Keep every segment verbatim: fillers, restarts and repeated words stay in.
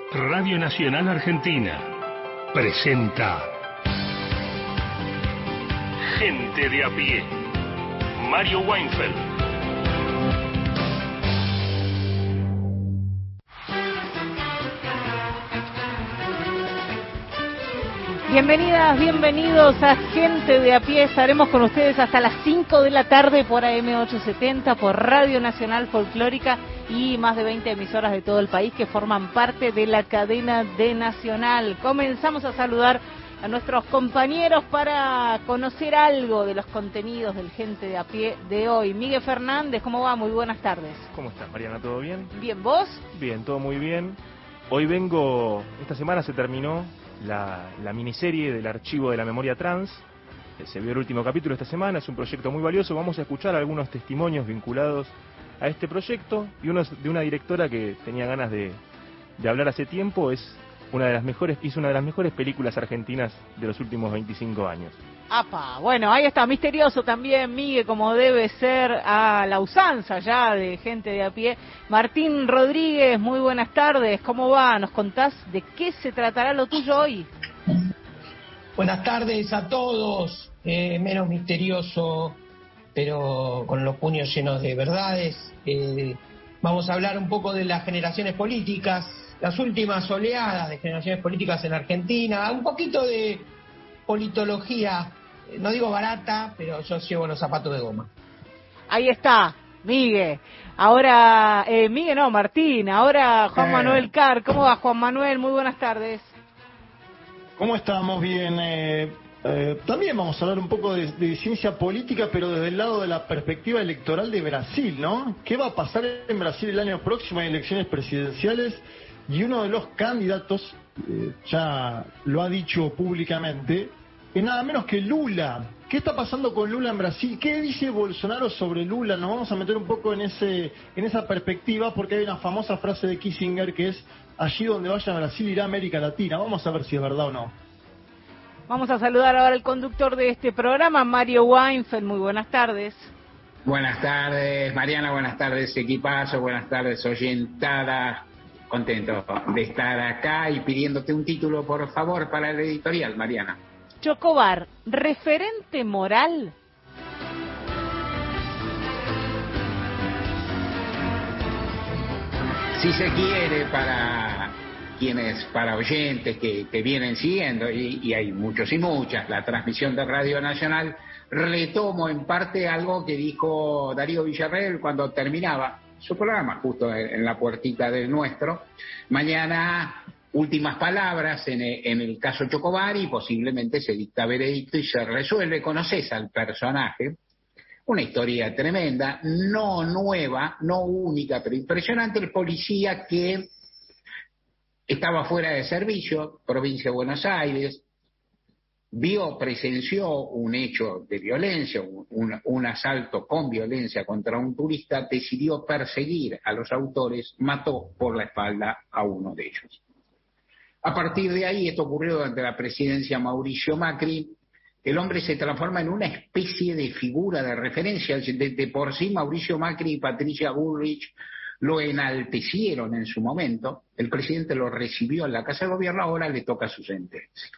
Radio Nacional Argentina presenta Gente de a pie. Mario Weinfeld. Bienvenidas, bienvenidos a Gente de a pie. Estaremos con ustedes hasta las cinco de la tarde por A M ochocientos setenta, por Radio Nacional Folclórica y más de veinte emisoras de todo el país que forman parte de la cadena de Nacional. Comenzamos a saludar a nuestros compañeros para conocer algo de los contenidos del Gente de a pie de hoy. Miguel Fernández, ¿cómo va? Muy buenas tardes. ¿Cómo estás, Mariana? ¿Todo bien? Bien, ¿vos? Bien, todo muy bien. Hoy vengo, esta semana se terminó la, la miniserie del Archivo de la Memoria Trans. Se vio el último capítulo esta semana, es un proyecto muy valioso. Vamos a escuchar algunos testimonios vinculados a este proyecto y uno de una directora que tenía ganas de, de hablar hace tiempo. Es una de las mejores, hizo una de las mejores películas argentinas de los últimos veinticinco años. Apa, bueno, ahí está, misterioso también, Miguel, como debe ser a la usanza ya de Gente de a pie. Martín Rodríguez, muy buenas tardes, ¿cómo va? ¿Nos contás de qué se tratará lo tuyo hoy? Buenas tardes a todos, eh, menos misterioso, pero con los puños llenos de verdades. Eh, vamos a hablar un poco de las generaciones políticas, las últimas oleadas de generaciones políticas en Argentina, un poquito de politología, no digo barata, pero yo llevo los zapatos de goma. Ahí está, Miguel. Ahora, eh, Miguel no, Martín, ahora Juan eh. Manuel Carr. ¿Cómo va, Juan Manuel? Muy buenas tardes. ¿Cómo estamos? Bien. Eh, eh, también vamos a hablar un poco de, de ciencia política, pero desde el lado de la perspectiva electoral de Brasil, ¿no? ¿Qué va a pasar en Brasil el año próximo? Hay elecciones presidenciales y uno de los candidatos, eh, ya lo ha dicho públicamente, es nada menos que Lula. ¿Qué está pasando con Lula en Brasil? ¿Qué dice Bolsonaro sobre Lula? Nos vamos a meter un poco en ese en esa perspectiva porque hay una famosa frase de Kissinger que es: allí donde vaya Brasil irá América Latina. Vamos a ver si es verdad o no. Vamos a saludar ahora al conductor de este programa, Mario Weinfeld. Muy buenas tardes. Buenas tardes, Mariana. Buenas tardes, equipazo. Buenas tardes, oyentada. Contento de estar acá y pidiéndote un título, por favor, para el editorial, Mariana. Chocobar, ¿referente moral? Si se quiere, para quienes, para oyentes que, que vienen siguiendo, y, y hay muchos y muchas, la transmisión de Radio Nacional, retomo en parte algo que dijo Darío Villarreal cuando terminaba su programa, justo en, en la puertita del nuestro. Mañana, últimas palabras en el, en el caso Chocobar y posiblemente se dicta veredicto y se resuelve. Conoces al personaje, una historia tremenda, no nueva, no única, pero impresionante. El policía que estaba fuera de servicio, provincia de Buenos Aires, vio, presenció un hecho de violencia, un, un asalto con violencia contra un turista, decidió perseguir a los autores, mató por la espalda a uno de ellos. A partir de ahí, esto ocurrió durante la presidencia Mauricio Macri, el hombre se transforma en una especie de figura de referencia. De, de por sí, Mauricio Macri y Patricia Bullrich lo enaltecieron en su momento, el presidente lo recibió en la Casa de Gobierno, ahora le toca su sentencia.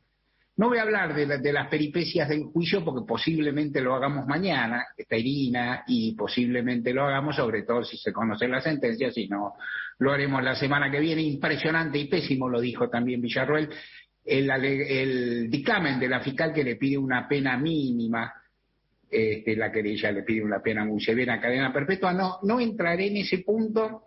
No voy a hablar de, la, de las peripecias del juicio porque posiblemente lo hagamos mañana, está Irina, y posiblemente lo hagamos, sobre todo si se conoce la sentencia, si no, lo haremos la semana que viene. Impresionante y pésimo, lo dijo también Villarroel, el, el dictamen de la fiscal que le pide una pena mínima, este, la querella le pide una pena muy severa, cadena perpetua. No, no entraré en ese punto,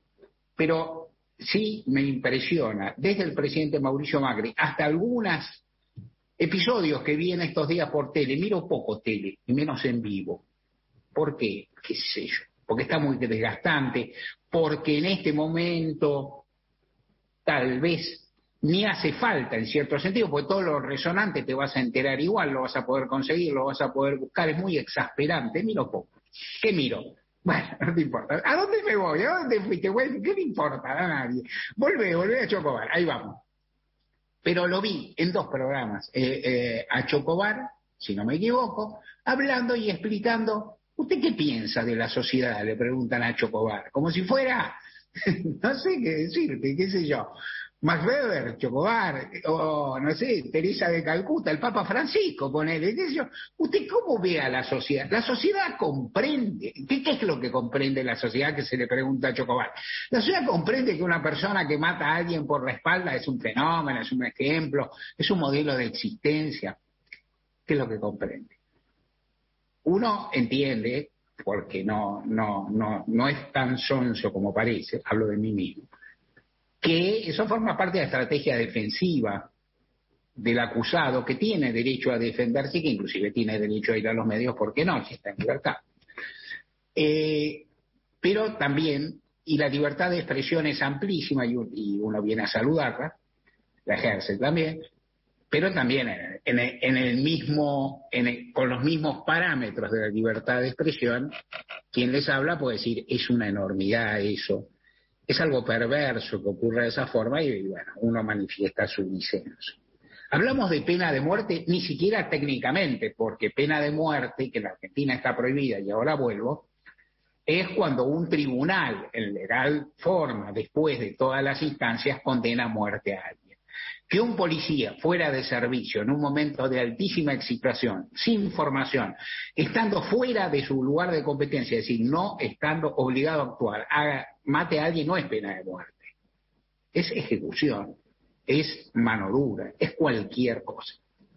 pero sí me impresiona, desde el presidente Mauricio Macri hasta algunas episodios que vi en estos días por tele. Miro poco tele, y menos en vivo. ¿Por qué? ¿Qué sé yo? Porque está muy desgastante, porque en este momento tal vez ni hace falta en cierto sentido, porque todo lo resonante te vas a enterar igual, lo vas a poder conseguir, lo vas a poder buscar. Es muy exasperante. Miro poco. ¿Qué miro? Bueno, no te importa. ¿A dónde me voy? ¿A dónde fuiste? Bueno, ¿qué me importa? A nadie. Volvé, volvé a Chocobar. Ahí vamos. Pero lo vi en dos programas, eh, eh, a Chocobar, si no me equivoco, hablando y explicando, ¿usted qué piensa de la sociedad?, le preguntan a Chocobar, como si fuera no sé qué decirte, qué sé yo. Max Weber, Chocobar, o no sé, Teresa de Calcuta, el Papa Francisco, ponele, qué sé yo. ¿Usted cómo ve a la sociedad? La sociedad comprende. ¿Qué, qué es lo que comprende la sociedad que se le pregunta a Chocobar? La sociedad comprende que una persona que mata a alguien por la espalda es un fenómeno, es un ejemplo, es un modelo de existencia. ¿Qué es lo que comprende? Uno entiende, porque no, no, no, no es tan sonso como parece, hablo de mí mismo, que eso forma parte de la estrategia defensiva del acusado, que tiene derecho a defenderse, que inclusive tiene derecho a ir a los medios, ¿por qué no? Si está en libertad. Eh, pero también, y la libertad de expresión es amplísima, y, y uno viene a saludarla, la ejerce también, pero también en el, en el mismo, en el, con los mismos parámetros de la libertad de expresión, quien les habla puede decir, es una enormidad eso, es algo perverso que ocurra de esa forma, y, y bueno, uno manifiesta su disenso. Hablamos de pena de muerte, ni siquiera técnicamente, porque pena de muerte, que en la Argentina está prohibida, y ahora vuelvo, es cuando un tribunal, en legal forma, después de todas las instancias, condena a muerte a alguien. Que un policía fuera de servicio en un momento de altísima excitación, sin formación, estando fuera de su lugar de competencia, es decir, no estando obligado a actuar, haga, mate a alguien, no es pena de muerte, es ejecución, es mano dura, es cualquier cosa.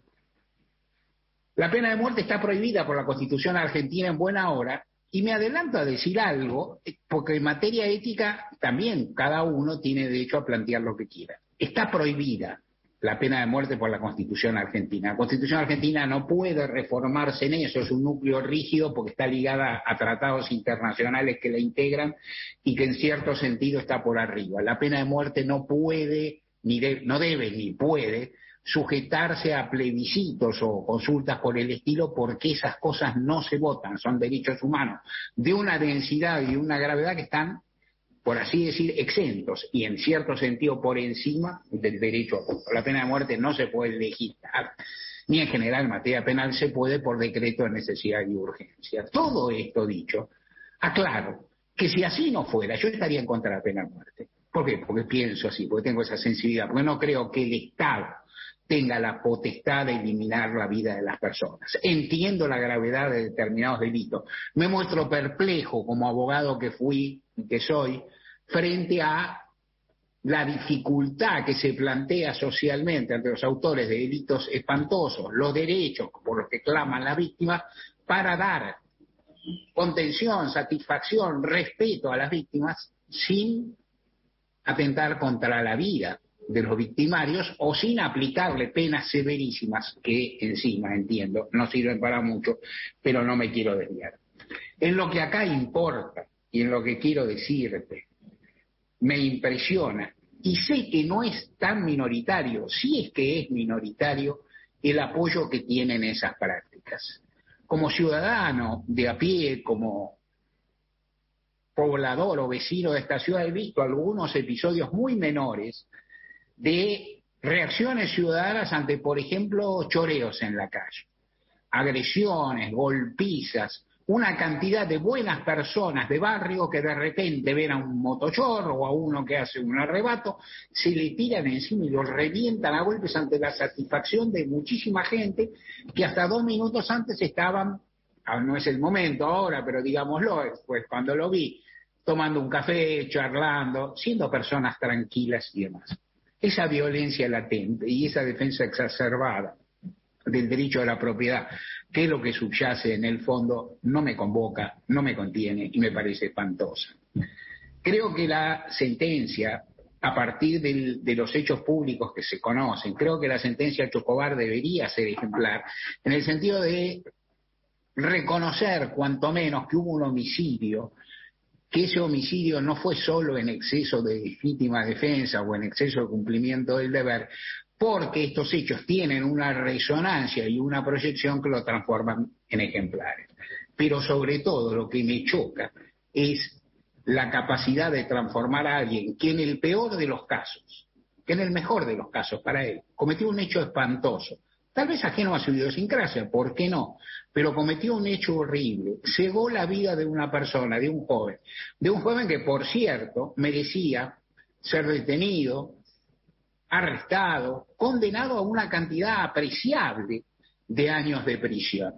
La pena de muerte está prohibida por la Constitución argentina en buena hora, y me adelanto a decir algo, porque en materia ética también cada uno tiene derecho a plantear lo que quiera. Está prohibida la pena de muerte por la Constitución argentina. La Constitución argentina no puede reformarse en eso, es un núcleo rígido porque está ligada a tratados internacionales que la integran y que en cierto sentido está por arriba. La pena de muerte no puede, ni de, no debe ni puede sujetarse a plebiscitos o consultas por el estilo, porque esas cosas no se votan, son derechos humanos de una densidad y una gravedad que están, por así decir, exentos y en cierto sentido por encima del derecho a voto. La pena de muerte no se puede legislar, ni en general en materia penal se puede por decreto de necesidad y urgencia. Todo esto dicho, aclaro que si así no fuera, yo estaría en contra de la pena de muerte. ¿Por qué? Porque pienso así, porque tengo esa sensibilidad, porque no creo que el Estado tenga la potestad de eliminar la vida de las personas. Entiendo la gravedad de determinados delitos. Me muestro perplejo como abogado que fui y que soy frente a la dificultad que se plantea socialmente ante los autores de delitos espantosos, los derechos por los que claman las víctimas, para dar contención, satisfacción, respeto a las víctimas sin atentar contra la vida de los victimarios o sin aplicarle penas severísimas que encima, entiendo, no sirven para mucho, pero no me quiero desviar. En lo que acá importa y en lo que quiero decirte, me impresiona, y sé que no es tan minoritario, sí es que es minoritario, el apoyo que tienen esas prácticas. Como ciudadano de a pie, como poblador o vecino de esta ciudad, he visto algunos episodios muy menores de reacciones ciudadanas ante, por ejemplo, choreos en la calle, agresiones, golpizas, una cantidad de buenas personas de barrio que de repente ven a un motochorro o a uno que hace un arrebato, se le tiran encima y los revientan a golpes ante la satisfacción de muchísima gente que hasta dos minutos antes estaban, no es el momento ahora, pero digámoslo, pues cuando lo vi, tomando un café, charlando, siendo personas tranquilas y demás. Esa violencia latente y esa defensa exacerbada del derecho a la propiedad, que es lo que subyace en el fondo, no me convoca, no me contiene y me parece espantosa. Creo que la sentencia, a partir del, de los hechos públicos que se conocen, creo que la sentencia Chocobar debería ser ejemplar, en el sentido de reconocer cuanto menos que hubo un homicidio, que ese homicidio no fue solo en exceso de legítima defensa o en exceso de cumplimiento del deber, porque estos hechos tienen una resonancia y una proyección que lo transforman en ejemplares. Pero sobre todo lo que me choca es la capacidad de transformar a alguien que en el peor de los casos, que en el mejor de los casos para él, cometió un hecho espantoso, tal vez ajeno a su idiosincrasia, ¿por qué no? Pero cometió un hecho horrible, cegó la vida de una persona, de un joven, de un joven que, por cierto, merecía ser detenido, arrestado, condenado a una cantidad apreciable de años de prisión,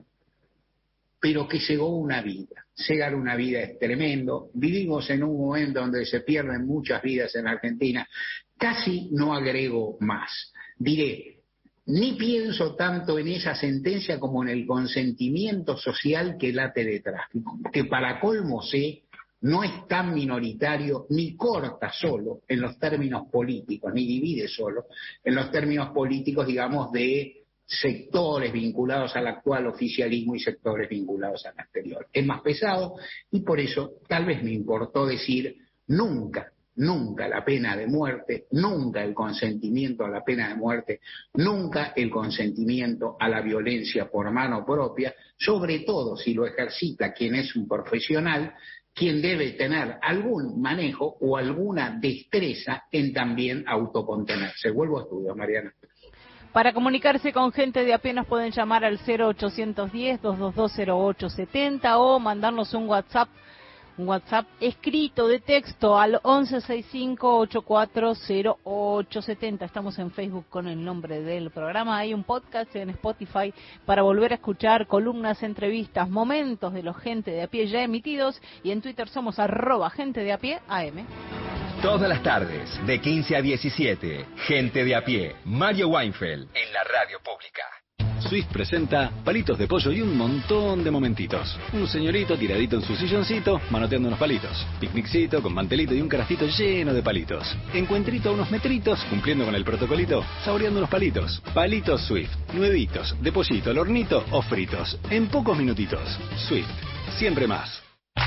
pero que cegó una vida. Cegar una vida es tremendo. Vivimos en un momento donde se pierden muchas vidas en Argentina. Casi no agrego más. Diré, ni pienso tanto en esa sentencia como en el consentimiento social que late detrás, que para colmo sé, no es tan minoritario, ni corta solo en los términos políticos, ni divide solo en los términos políticos, digamos, de sectores vinculados al actual oficialismo y sectores vinculados al anterior. Es más pesado y por eso tal vez me importó decir nunca, nunca la pena de muerte, nunca el consentimiento a la pena de muerte, nunca el consentimiento a la violencia por mano propia, sobre todo si lo ejercita quien es un profesional, quien debe tener algún manejo o alguna destreza en también autocontenerse. Vuelvo a estudio, Mariana. Para comunicarse con Gente de a pie nos pueden llamar al cero ochocientos diez, doscientos veintidós, cero ocho setenta o mandarnos un WhatsApp, un WhatsApp escrito de texto al once sesenta y cinco, ochenta y cuatro, cero ocho setenta. Estamos en Facebook con el nombre del programa. Hay un podcast en Spotify para volver a escuchar columnas, entrevistas, momentos de los Gente de a pie ya emitidos, y en Twitter somos arroba Gente de a pie A M. Todas las tardes, de quince a diecisiete, Gente de a pie, Mario Weinfeld, en la radio pública. Swift presenta palitos de pollo y un montón de momentitos. Un señorito tiradito en su silloncito, manoteando unos palitos. Picniccito con mantelito y un carajito lleno de palitos. Encuentrito a unos metritos, cumpliendo con el protocolito, saboreando unos palitos. Palitos Swift, nuevitos, de pollito al hornito o fritos. En pocos minutitos. Swift, siempre más.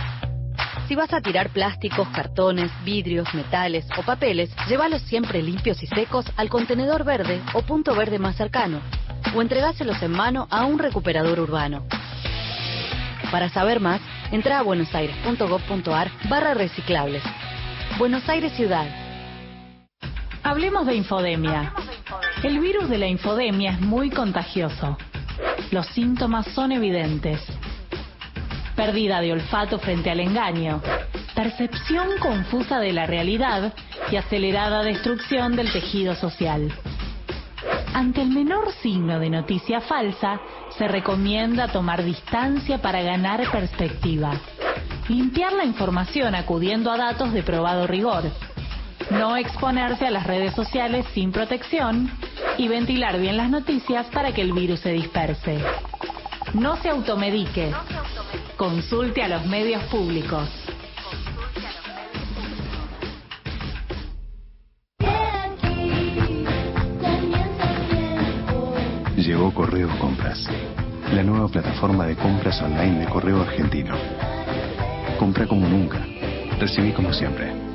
Si vas a tirar plásticos, cartones, vidrios, metales o papeles, llévalos siempre limpios y secos al contenedor verde o punto verde más cercano, o entregáselos en mano a un recuperador urbano. Para saber más, entra a buenosaires.gov.ar barra reciclables. Buenos Aires Ciudad. Hablemos de infodemia. El virus de la infodemia es muy contagioso. Los síntomas son evidentes. Pérdida de olfato frente al engaño, percepción confusa de la realidad y acelerada destrucción del tejido social. Ante el menor signo de noticia falsa, se recomienda tomar distancia para ganar perspectiva. Limpiar la información acudiendo a datos de probado rigor. No exponerse a las redes sociales sin protección y ventilar bien las noticias para que el virus se disperse. No se automedique. Consulte a los medios públicos. Llegó Correo Compras, la nueva plataforma de compras online de Correo Argentino. Compra como nunca, recibí como siempre.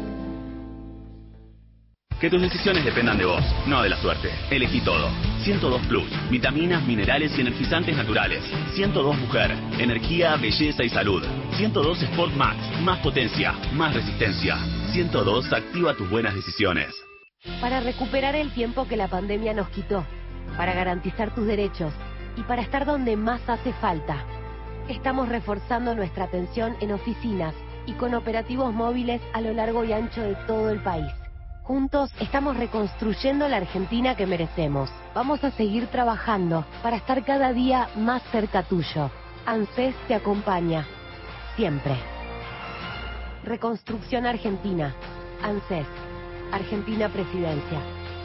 Que tus decisiones dependan de vos, no de la suerte. Elegí todo. ciento dos Plus. Vitaminas, minerales y energizantes naturales. ciento dos Mujer. Energía, belleza y salud. ciento dos Sport Max. Más potencia, más resistencia. ciento dos activa tus buenas decisiones. Para recuperar el tiempo que la pandemia nos quitó. Para garantizar tus derechos. Y para estar donde más hace falta. Estamos reforzando nuestra atención en oficinas y con operativos móviles a lo largo y ancho de todo el país. Juntos estamos reconstruyendo la Argentina que merecemos. Vamos a seguir trabajando para estar cada día más cerca tuyo. ANSES te acompaña. Siempre. Reconstrucción Argentina. ANSES. Argentina Presidencia.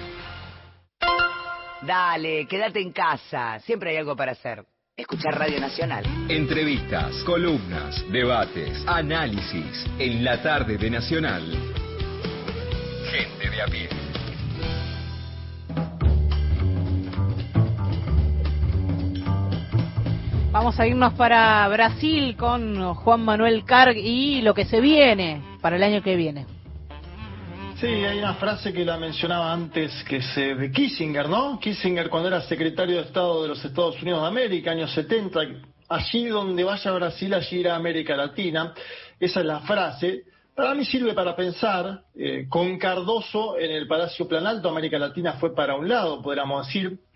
Dale, quédate en casa. Siempre hay algo para hacer. Escuchar Radio Nacional. Entrevistas, columnas, debates, análisis. En la tarde de Nacional. Gente de a pie. Vamos a irnos para Brasil con Juan Manuel Carg y lo que se viene para el año que viene. Sí, hay una frase que la mencionaba antes, que es de Kissinger, ¿no? Kissinger, cuando era secretario de Estado de los Estados Unidos de América, años setenta, allí donde vaya Brasil, allí irá América Latina. Esa es la frase. Para mí sirve para pensar, eh, con Cardoso en el Palacio Planalto, América Latina fue para un lado, podríamos decir,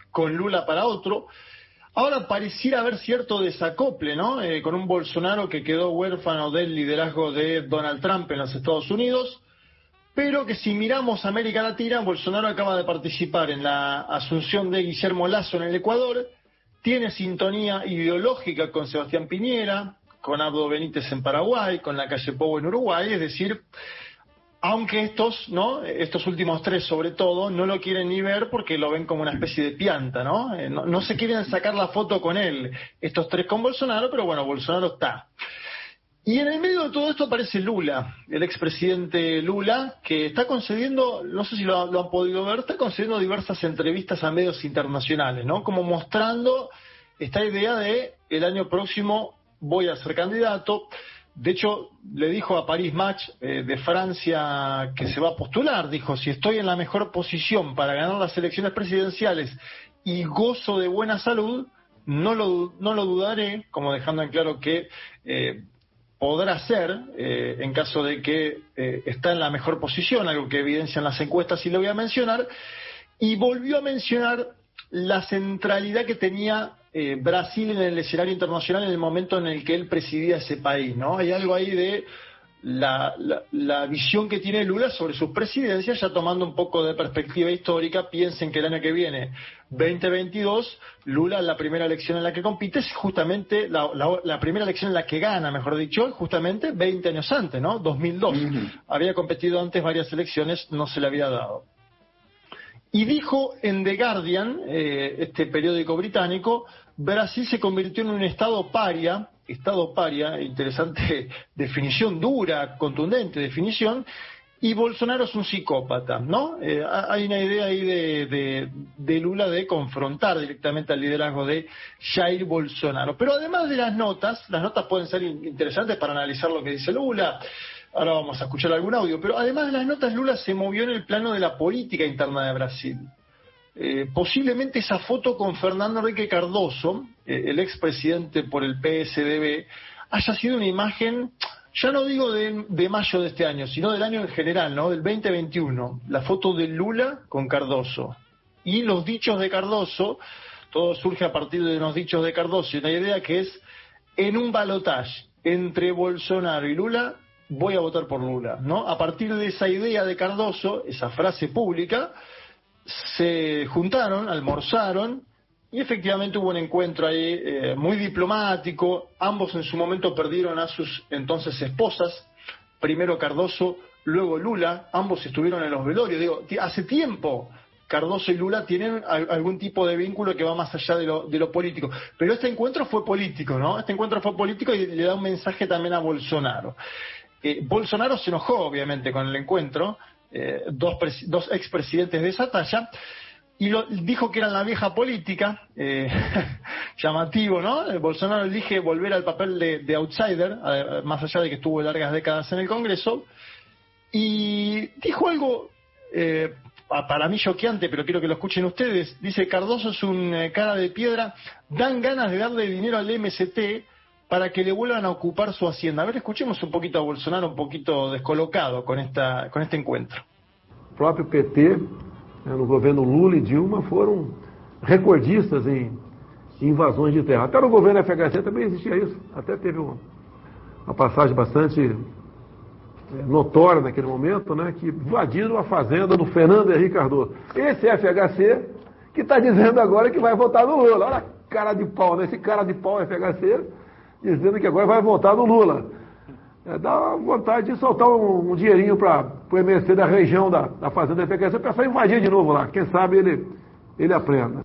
con Lula para otro. Ahora pareciera haber cierto desacople, ¿no? Eh, con un Bolsonaro que quedó huérfano del liderazgo de Donald Trump en los Estados Unidos, pero que si miramos América Latina, Bolsonaro acaba de participar en la asunción de Guillermo Lasso en el Ecuador, tiene sintonía ideológica con Sebastián Piñera, con Abdo Benítez en Paraguay, con la Calle Pou en Uruguay, es decir, aunque estos, ¿no? Estos últimos tres sobre todo, no lo quieren ni ver porque lo ven como una especie de pianta, ¿no? Eh, no, no se quieren sacar la foto con él, estos tres con Bolsonaro, pero bueno, Bolsonaro está. Y en el medio de todo esto aparece Lula, el expresidente Lula, que está concediendo, no sé si lo, lo han podido ver, está concediendo diversas entrevistas a medios internacionales, ¿no? Como mostrando esta idea de el año próximo voy a ser candidato. De hecho, le dijo a Paris Match eh, de Francia que se va a postular, dijo, si estoy en la mejor posición para ganar las elecciones presidenciales y gozo de buena salud, no lo, no lo dudaré, como dejando en claro que eh, podrá ser, eh, en caso de que eh, está en la mejor posición, algo que evidencian las encuestas y lo voy a mencionar, y volvió a mencionar la centralidad que tenía eh, Brasil en el escenario internacional en el momento en el que él presidía ese país, ¿no? Hay algo ahí de la, la, la visión que tiene Lula sobre sus presidencias, ya tomando un poco de perspectiva histórica. Piensen que el año que viene, veinte veintidós, Lula, la primera elección en la que compite es justamente la, la, la primera elección en la que gana, mejor dicho, justamente veinte años antes, ¿no? dos mil dos. Uh-huh. Había competido antes varias elecciones, no se le había dado. Y dijo en The Guardian, eh, este periódico británico, Brasil se convirtió en un estado paria, estado paria, interesante definición, dura, contundente definición, y Bolsonaro es un psicópata, ¿no? Eh, hay una idea ahí de, de, de Lula de confrontar directamente al liderazgo de Jair Bolsonaro. Pero además de las notas, las notas pueden ser interesantes para analizar lo que dice Lula. Ahora vamos a escuchar algún audio, pero además de las notas, Lula se movió en el plano de la política interna de Brasil. Eh, posiblemente esa foto con Fernando Henrique Cardoso, eh, el expresidente por el P S D B, haya sido una imagen, ya no digo de, de mayo de este año, sino del año en general, ¿no? Del veinte veintiuno, la foto de Lula con Cardoso. Y los dichos de Cardoso, todo surge a partir de los dichos de Cardoso, y una idea que es, en un balotaje entre Bolsonaro y Lula, voy a votar por Lula, ¿no? A partir de esa idea de Cardoso, esa frase pública, se juntaron, almorzaron, y efectivamente hubo un encuentro ahí eh, muy diplomático. Ambos en su momento perdieron a sus entonces esposas, primero Cardoso, luego Lula, ambos estuvieron en los velorios. Digo, hace tiempo Cardoso y Lula tienen algún tipo de vínculo que va más allá de lo, de lo político. Pero este encuentro fue político, ¿no? Este encuentro fue político y le da un mensaje también a Bolsonaro. Eh, Bolsonaro se enojó, obviamente, con el encuentro, eh, dos, dos expresidentes de esa talla, y lo, dijo que eran la vieja política, eh, llamativo, ¿no? Eh, Bolsonaro elige volver al papel de, de outsider, eh, más allá de que estuvo largas décadas en el Congreso, y dijo algo, eh, para mí choqueante, pero quiero que lo escuchen ustedes. Dice, Cardoso es un eh, cara de piedra, dan ganas de darle dinero al M S T para que le vuelvan a ocupar su hacienda. A ver, escuchemos un poquito a Bolsonaro, un poquito descolocado con esta con este encuentro. O próprio P T, no governo Lula e Dilma, foram recordistas em invasões de terra. Até no governo F H C também existia isso. Até teve uma, uma passagem bastante é, notória naquele momento, né, que invadiram a fazenda do Fernando Henrique Cardoso. Esse F H C que está dizendo agora que vai votar no Lula. Olha a cara de pau, né? Esse cara de pau F H C... dizendo que agora vai votar no Lula. É, dá vontade de soltar um, um dinheirinho para o M S C da região da, da fazenda F H C, para invadir de novo lá. Quem sabe ele, ele aprenda.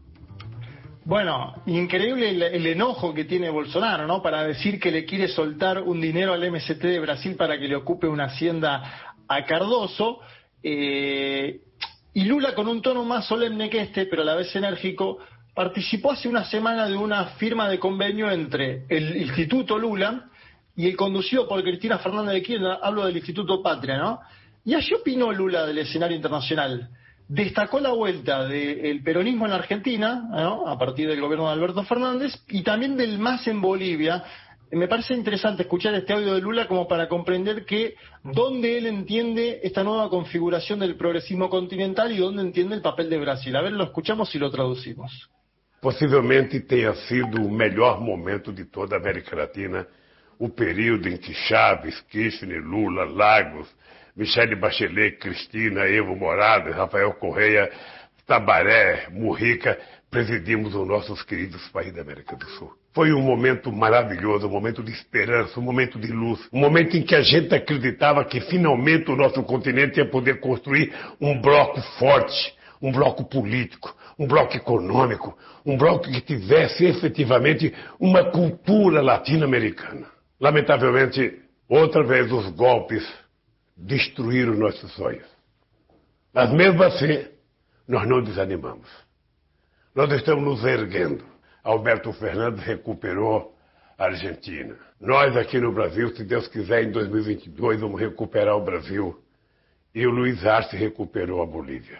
Bueno, increíble el, el enojo que tiene Bolsonaro, ¿no? Para decir que le quiere soltar un dinero al M S T de Brasil para que le ocupe una hacienda a Cardoso. Eh, y Lula, con un tono más solemne que este, pero a la vez enérgico, participó hace una semana de una firma de convenio entre el Instituto Lula y el conducido por Cristina Fernández de Kirchner, hablo del Instituto Patria, ¿no? Y allí opinó Lula del escenario internacional. Destacó la vuelta del peronismo en Argentina, ¿no? A partir del gobierno de Alberto Fernández, y también del MAS en Bolivia, me parece interesante escuchar este audio de Lula como para comprender que dónde él entiende esta nueva configuración del progresismo continental y dónde entiende el papel de Brasil. A ver, lo escuchamos y lo traducimos. Possivelmente tenha sido o melhor momento de toda a América Latina, o período em que Chaves, Kirchner, Lula, Lagos, Michelle Bachelet, Cristina, Evo Morales, Rafael Correa, Tabaré, Mujica, presidimos os nossos queridos países da América do Sul. Foi um momento maravilhoso, um momento de esperança, um momento de luz, um momento em que a gente acreditava que finalmente o nosso continente ia poder construir um bloco forte, um bloco político, um bloco econômico, um bloco que tivesse efetivamente uma cultura latino-americana. Lamentavelmente, outra vez os golpes destruíram nossos sonhos. Mas mesmo assim, nós não desanimamos. Nós estamos nos erguendo. Alberto Fernandes recuperou a Argentina. Nós aqui no Brasil, se Deus quiser, em dois mil e vinte e dois, vamos recuperar o Brasil. E o Luiz Arce recuperou a Bolívia.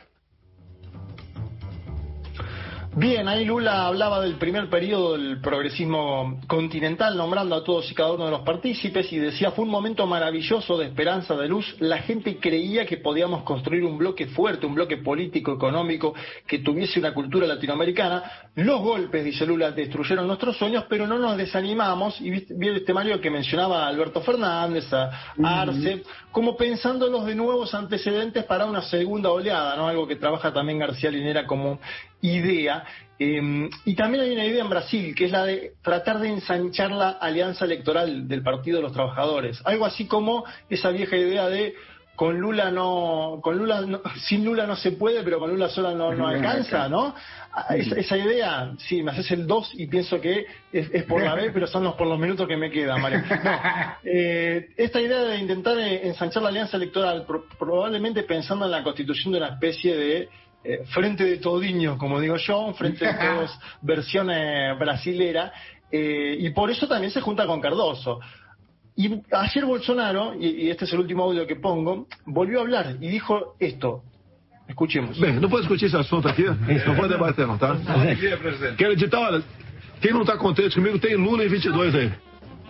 Bien, ahí Lula hablaba del primer periodo del progresismo continental, nombrando a todos y cada uno de los partícipes, y decía, fue un momento maravilloso de esperanza, de luz. La gente creía que podíamos construir un bloque fuerte, un bloque político, económico, que tuviese una cultura latinoamericana. Los golpes, dice Lula, destruyeron nuestros sueños, pero no nos desanimamos. Y viste este Mario que mencionaba a Alberto Fernández, a, a Arce, como pensando en los de nuevos antecedentes para una segunda oleada, ¿no? Algo que trabaja también García Linera como idea. Eh, y también hay una idea en Brasil, que es la de tratar de ensanchar la alianza electoral del Partido de los Trabajadores. Algo así como esa vieja idea de con Lula no, con Lula no, sin Lula no se puede, pero con Lula sola no, no alcanza, ¿no? Esa, esa idea, sí, me haces el dos y pienso que es, es por la B, pero son los por los minutos que me quedan, Mario. No, eh, esta idea de intentar ensanchar la alianza electoral, pro, probablemente pensando en la constitución de una especie de Eh, frente de todiños, como digo yo, frente de todos, versión eh, brasilera, eh, y por eso también se junta con Cardoso. Y ayer Bolsonaro, y, y este es el último audio que pongo, volvió a hablar y dijo esto. Escuchemos. Bem, não pode discutir esse assunto aqui, não pode debater não, tá? Quero dizer, olha, quem não está contente comigo tem Lula em vinte e dois aí.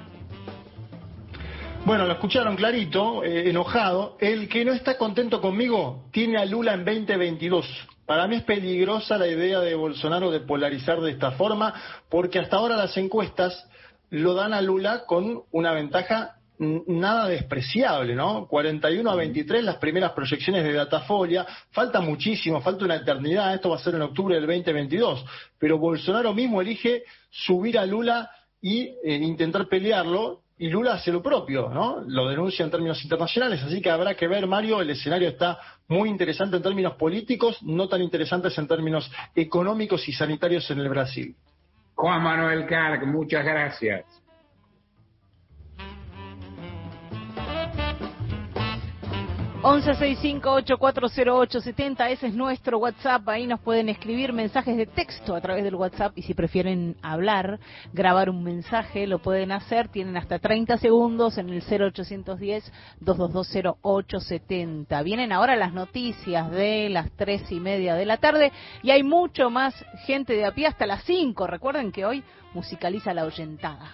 Bueno, lo escucharon clarito, eh, enojado. El que no está contento conmigo tiene a Lula en veinte veintidós. Para mí es peligrosa la idea de Bolsonaro de polarizar de esta forma, porque hasta ahora las encuestas lo dan a Lula con una ventaja nada despreciable, ¿no? cuarenta y uno a veintitrés las primeras proyecciones de Datafolia. Falta muchísimo, falta una eternidad. Esto va a ser en octubre del veinte veintidós. Pero Bolsonaro mismo elige subir a Lula y eh, intentar pelearlo. Y Lula hace lo propio, ¿no? Lo denuncia en términos internacionales, así que habrá que ver, Mario, el escenario está muy interesante en términos políticos, no tan interesantes en términos económicos y sanitarios en el Brasil. Juan Manuel Carg, muchas gracias. once sesenta y cinco, ochenta y cuatro cero ocho setenta, ese es nuestro WhatsApp, ahí nos pueden escribir mensajes de texto a través del WhatsApp y si prefieren hablar, grabar un mensaje, lo pueden hacer, tienen hasta treinta segundos en el cero ochocientos diez, doscientos veinte, cero ocho setenta. Vienen ahora las noticias de las tres y media de la tarde y hay mucho más gente de a pie hasta las cinco, recuerden que hoy musicaliza La Oyentada.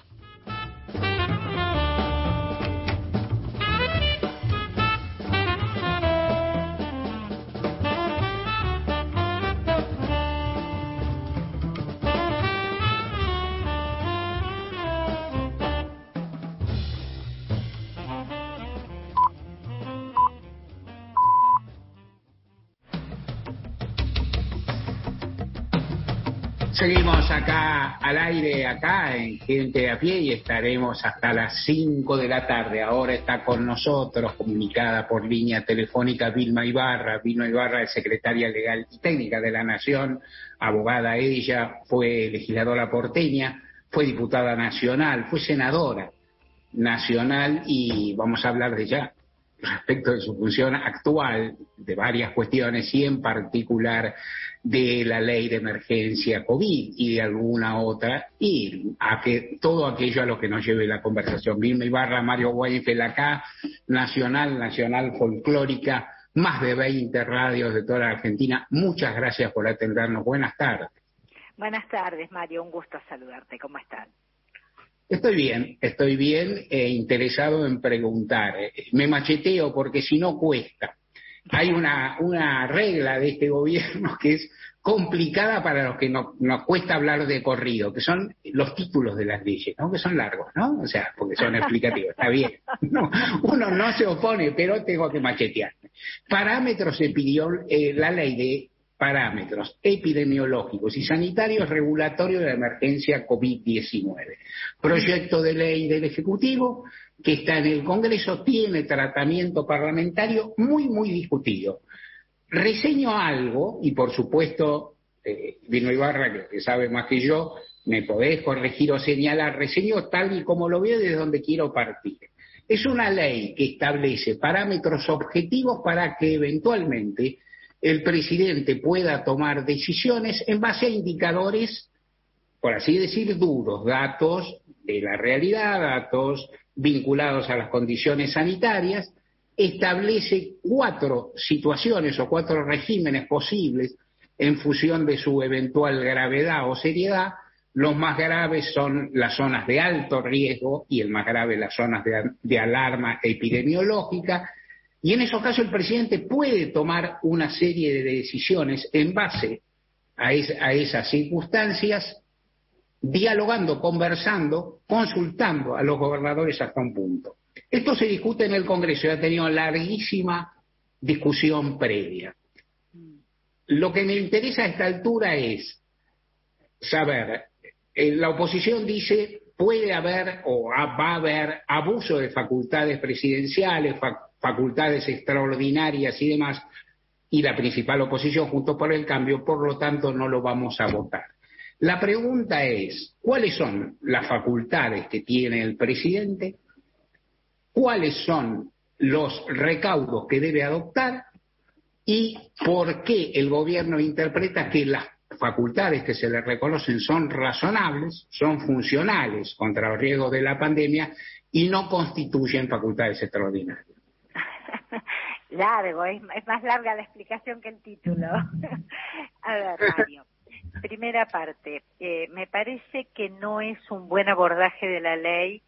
Seguimos acá al aire, acá en Gente de a Pie y estaremos hasta las cinco de la tarde. Ahora está con nosotros, comunicada por línea telefónica, Vilma Ibarra. Vilma Ibarra es secretaria legal y técnica de la Nación, abogada ella, fue legisladora porteña, fue diputada nacional, fue senadora nacional y vamos a hablar de ella respecto de su función actual, de varias cuestiones y en particular de la ley de emergencia COVID y de alguna otra, y a que todo aquello a lo que nos lleve la conversación. Vilma Ibarra, Mario Weinfeld acá, Nacional, Nacional Folclórica, más de veinte radios de toda la Argentina. Muchas gracias por atendernos. Buenas tardes. Buenas tardes, Mario. Un gusto saludarte. ¿Cómo están? Estoy bien, estoy bien e interesado en preguntar. Me macheteo porque si no cuesta. Hay una, una regla de este gobierno que es complicada para los que no, nos cuesta hablar de corrido, que son los títulos de las leyes, ¿no? Que son largos, ¿no? O sea, porque son explicativos, está bien. No, uno no se opone, pero tengo que machetear. Parámetros epidemiológicos, eh, la ley de parámetros epidemiológicos y sanitarios regulatorios de la emergencia COVID diecinueve. Proyecto de ley del Ejecutivo que está en el Congreso, tiene tratamiento parlamentario muy, muy discutido. Reseño algo, y por supuesto, eh, Dino Ibarra, que, que sabe más que yo, me podés corregir o señalar, reseño tal y como lo veo desde donde quiero partir. Es una ley que establece parámetros objetivos para que eventualmente el presidente pueda tomar decisiones en base a indicadores, por así decir, duros, datos de la realidad, datos vinculados a las condiciones sanitarias, establece cuatro situaciones o cuatro regímenes posibles en función de su eventual gravedad o seriedad. Los más graves son las zonas de alto riesgo y el más grave las zonas de, de alarma epidemiológica. Y en esos casos el presidente puede tomar una serie de decisiones en base a, es, a esas circunstancias, dialogando, conversando, consultando a los gobernadores hasta un punto. Esto se discute en el Congreso y ha tenido larguísima discusión previa. Lo que me interesa a esta altura es saber, eh, la oposición dice puede haber o va a haber abuso de facultades presidenciales, fac facultades extraordinarias y demás, y la principal oposición, Juntos por el Cambio, por lo tanto no lo vamos a votar. La pregunta es, ¿cuáles son las facultades que tiene el presidente? ¿Cuáles son los recaudos que debe adoptar? ¿Y por qué el gobierno interpreta que las facultades que se le reconocen son razonables, son funcionales contra los riesgos de la pandemia y no constituyen facultades extraordinarias? Largo, es, es más larga la explicación que el título. A ver, Mario. Primera parte, eh, me parece que no es un buen abordaje de la ley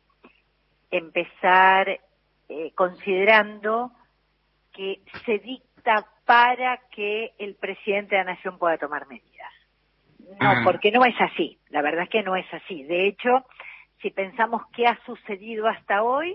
empezar eh, considerando que se dicta para que el presidente de la Nación pueda tomar medidas. No, ah. porque no es así, la verdad es que no es así. De hecho, si pensamos qué ha sucedido hasta hoy,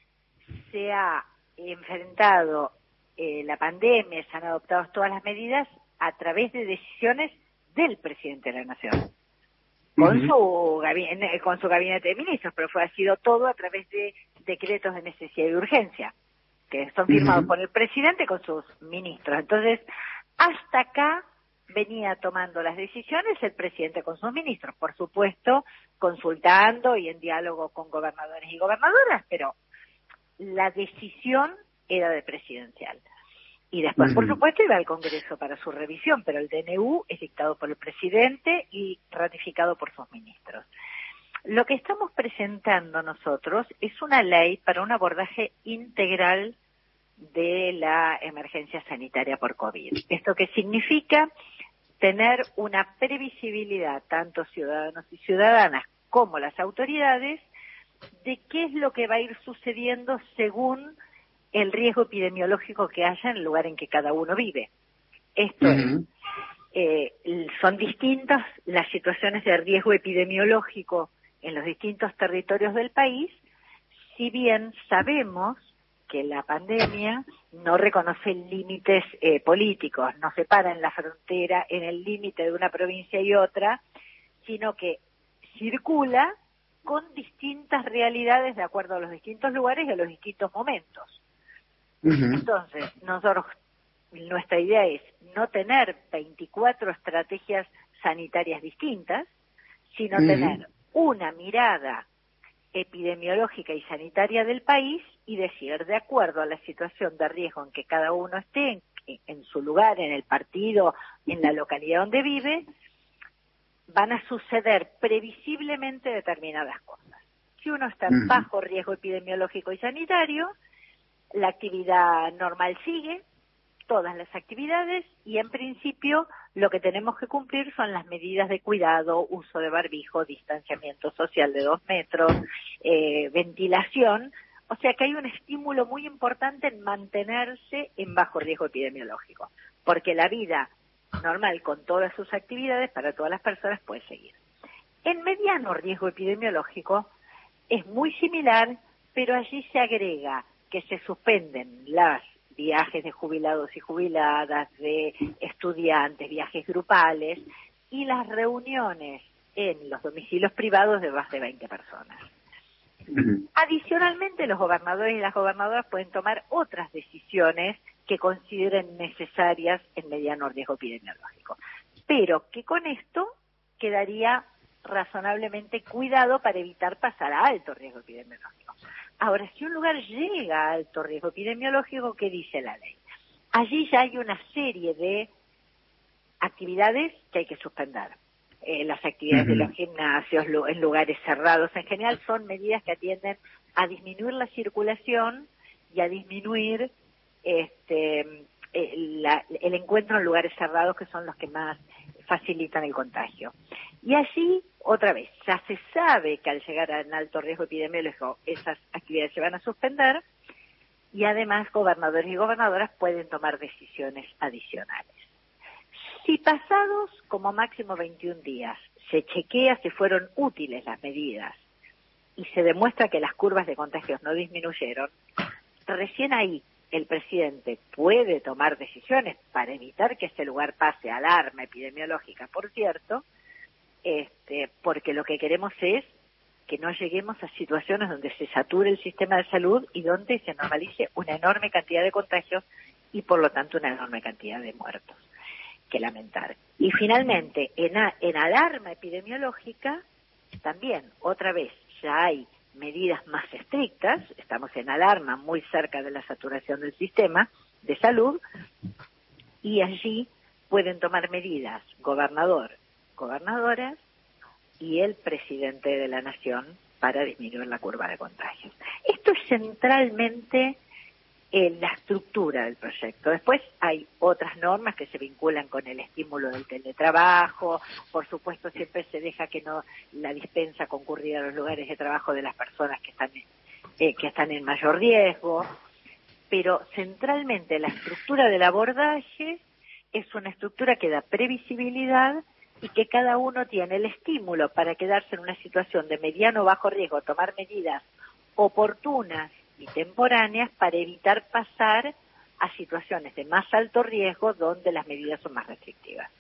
se ha enfrentado eh, la pandemia, se han adoptado todas las medidas a través de decisiones del presidente de la Nación, con su gabinete, con su gabinete de ministros, pero fue ha sido todo a través de decretos de necesidad y urgencia, que son firmados uh-huh. por el presidente con sus ministros. Entonces, hasta acá venía tomando las decisiones el presidente con sus ministros, por supuesto, consultando y en diálogo con gobernadores y gobernadoras, pero la decisión era de presidencial. Y después, uh-huh. por supuesto, iba al Congreso para su revisión, pero el D N U es dictado por el presidente y ratificado por sus ministros. Lo que estamos presentando nosotros es una ley para un abordaje integral de la emergencia sanitaria por COVID. ¿Esto qué significa? Tener una previsibilidad, tanto ciudadanos y ciudadanas como las autoridades, de qué es lo que va a ir sucediendo según el riesgo epidemiológico que haya en el lugar en que cada uno vive. Esto uh-huh. es, eh, son distintas las situaciones de riesgo epidemiológico en los distintos territorios del país, si bien sabemos que la pandemia no reconoce límites eh, políticos, no se para en la frontera, en el límite de una provincia y otra, sino que circula con distintas realidades de acuerdo a los distintos lugares y a los distintos momentos. Uh-huh. Entonces, nosotros, nuestra idea es no tener veinticuatro estrategias sanitarias distintas, sino uh-huh. tener una mirada epidemiológica y sanitaria del país y decir, de acuerdo a la situación de riesgo en que cada uno esté, en, en su lugar, en el partido, en la localidad donde vive, van a suceder previsiblemente determinadas cosas. Si uno está en bajo riesgo epidemiológico y sanitario, la actividad normal sigue, todas las actividades y en principio lo que tenemos que cumplir son las medidas de cuidado, uso de barbijo, distanciamiento social de dos metros, eh, ventilación, o sea que hay un estímulo muy importante en mantenerse en bajo riesgo epidemiológico, porque la vida normal con todas sus actividades para todas las personas puede seguir. En mediano riesgo epidemiológico es muy similar, pero allí se agrega que se suspenden los viajes de jubilados y jubiladas, de estudiantes, viajes grupales y las reuniones en los domicilios privados de más de veinte personas. Adicionalmente, los gobernadores y las gobernadoras pueden tomar otras decisiones que consideren necesarias en mediano riesgo epidemiológico, pero que con esto quedaría razonablemente cuidado para evitar pasar a alto riesgo epidemiológico. Ahora, si un lugar llega a alto riesgo epidemiológico, ¿qué dice la ley? Allí ya hay una serie de actividades que hay que suspender. Eh, las actividades uh-huh. de los gimnasios, lo, en lugares cerrados, en general son medidas que atienden a disminuir la circulación y a disminuir este, el, la, el encuentro en lugares cerrados, que son los que más facilitan el contagio. Y allí, otra vez, ya se sabe que al llegar a un alto riesgo epidemiológico esas actividades se van a suspender y además gobernadores y gobernadoras pueden tomar decisiones adicionales. Si pasados como máximo veintiún días se chequea si fueron útiles las medidas y se demuestra que las curvas de contagios no disminuyeron, recién ahí el presidente puede tomar decisiones para evitar que ese lugar pase alarma epidemiológica, por cierto, este, porque lo que queremos es que no lleguemos a situaciones donde se sature el sistema de salud y donde se normalice una enorme cantidad de contagios y por lo tanto una enorme cantidad de muertos que lamentar. Y finalmente, en, a, en alarma epidemiológica, también, otra vez, ya hay medidas más estrictas, estamos en alarma muy cerca de la saturación del sistema de salud, y allí pueden tomar medidas gobernador, gobernadoras y el presidente de la nación para disminuir la curva de contagios. Esto es centralmente en la estructura del proyecto. Después hay otras normas que se vinculan con el estímulo del teletrabajo, por supuesto siempre se deja que no la dispensa concurrir a los lugares de trabajo de las personas que están, eh, que están en mayor riesgo, pero centralmente la estructura del abordaje es una estructura que da previsibilidad y que cada uno tiene el estímulo para quedarse en una situación de mediano o bajo riesgo, tomar medidas oportunas y temporáneas para evitar pasar a situaciones de más alto riesgo donde las medidas son más restrictivas.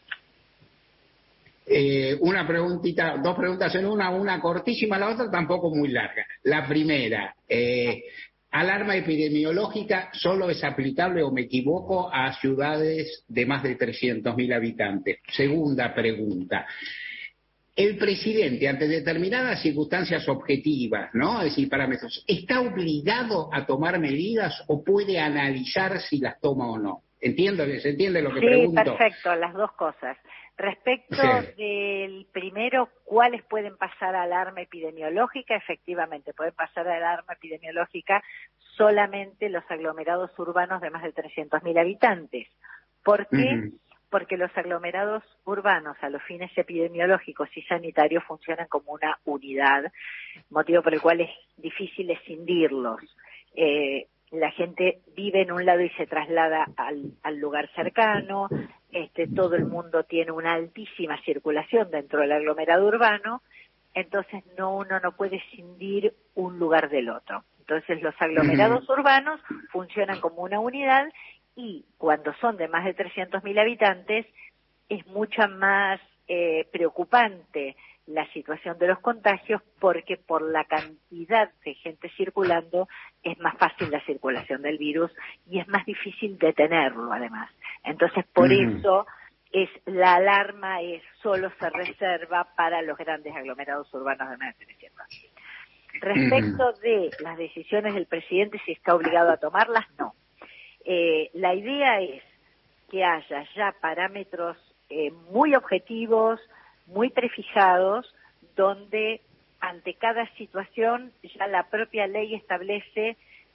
Eh, una preguntita, dos preguntas en una, una cortísima, la otra tampoco muy larga. La primera, eh, alarma epidemiológica solo es aplicable, o me equivoco, a ciudades de más de trescientos mil habitantes. Segunda pregunta. El presidente, ante determinadas circunstancias objetivas, ¿no? Es decir, parámetros, ¿está obligado a tomar medidas o puede analizar si las toma o no? ¿Entiendo? ¿Se entiende lo que sí, pregunto? Sí, perfecto, las dos cosas. Respecto sí. del primero, ¿cuáles pueden pasar a alarma epidemiológica? Efectivamente, pueden pasar a alarma epidemiológica solamente los aglomerados urbanos de más de trescientos mil habitantes. ¿Por qué? Uh-huh. Porque los aglomerados urbanos a los fines epidemiológicos y sanitarios funcionan como una unidad, motivo por el cual es difícil escindirlos. Eh, la gente vive en un lado y se traslada al, al lugar cercano, este, todo el mundo tiene una altísima circulación dentro del aglomerado urbano, entonces no uno no puede escindir un lugar del otro. Entonces los aglomerados urbanos funcionan como una unidad y cuando son de más de trescientos mil habitantes es mucho más eh, preocupante la situación de los contagios porque por la cantidad de gente circulando es más fácil la circulación del virus y es más difícil detenerlo además. Entonces por mm. eso es la alarma es solo se reserva para los grandes aglomerados urbanos de más de trescientos mil. Respecto mm. de las decisiones del presidente, si está obligado a tomarlas, no. Eh, la idea es que haya ya parámetros eh, muy objetivos, muy prefijados, donde ante cada situación ya la propia ley establece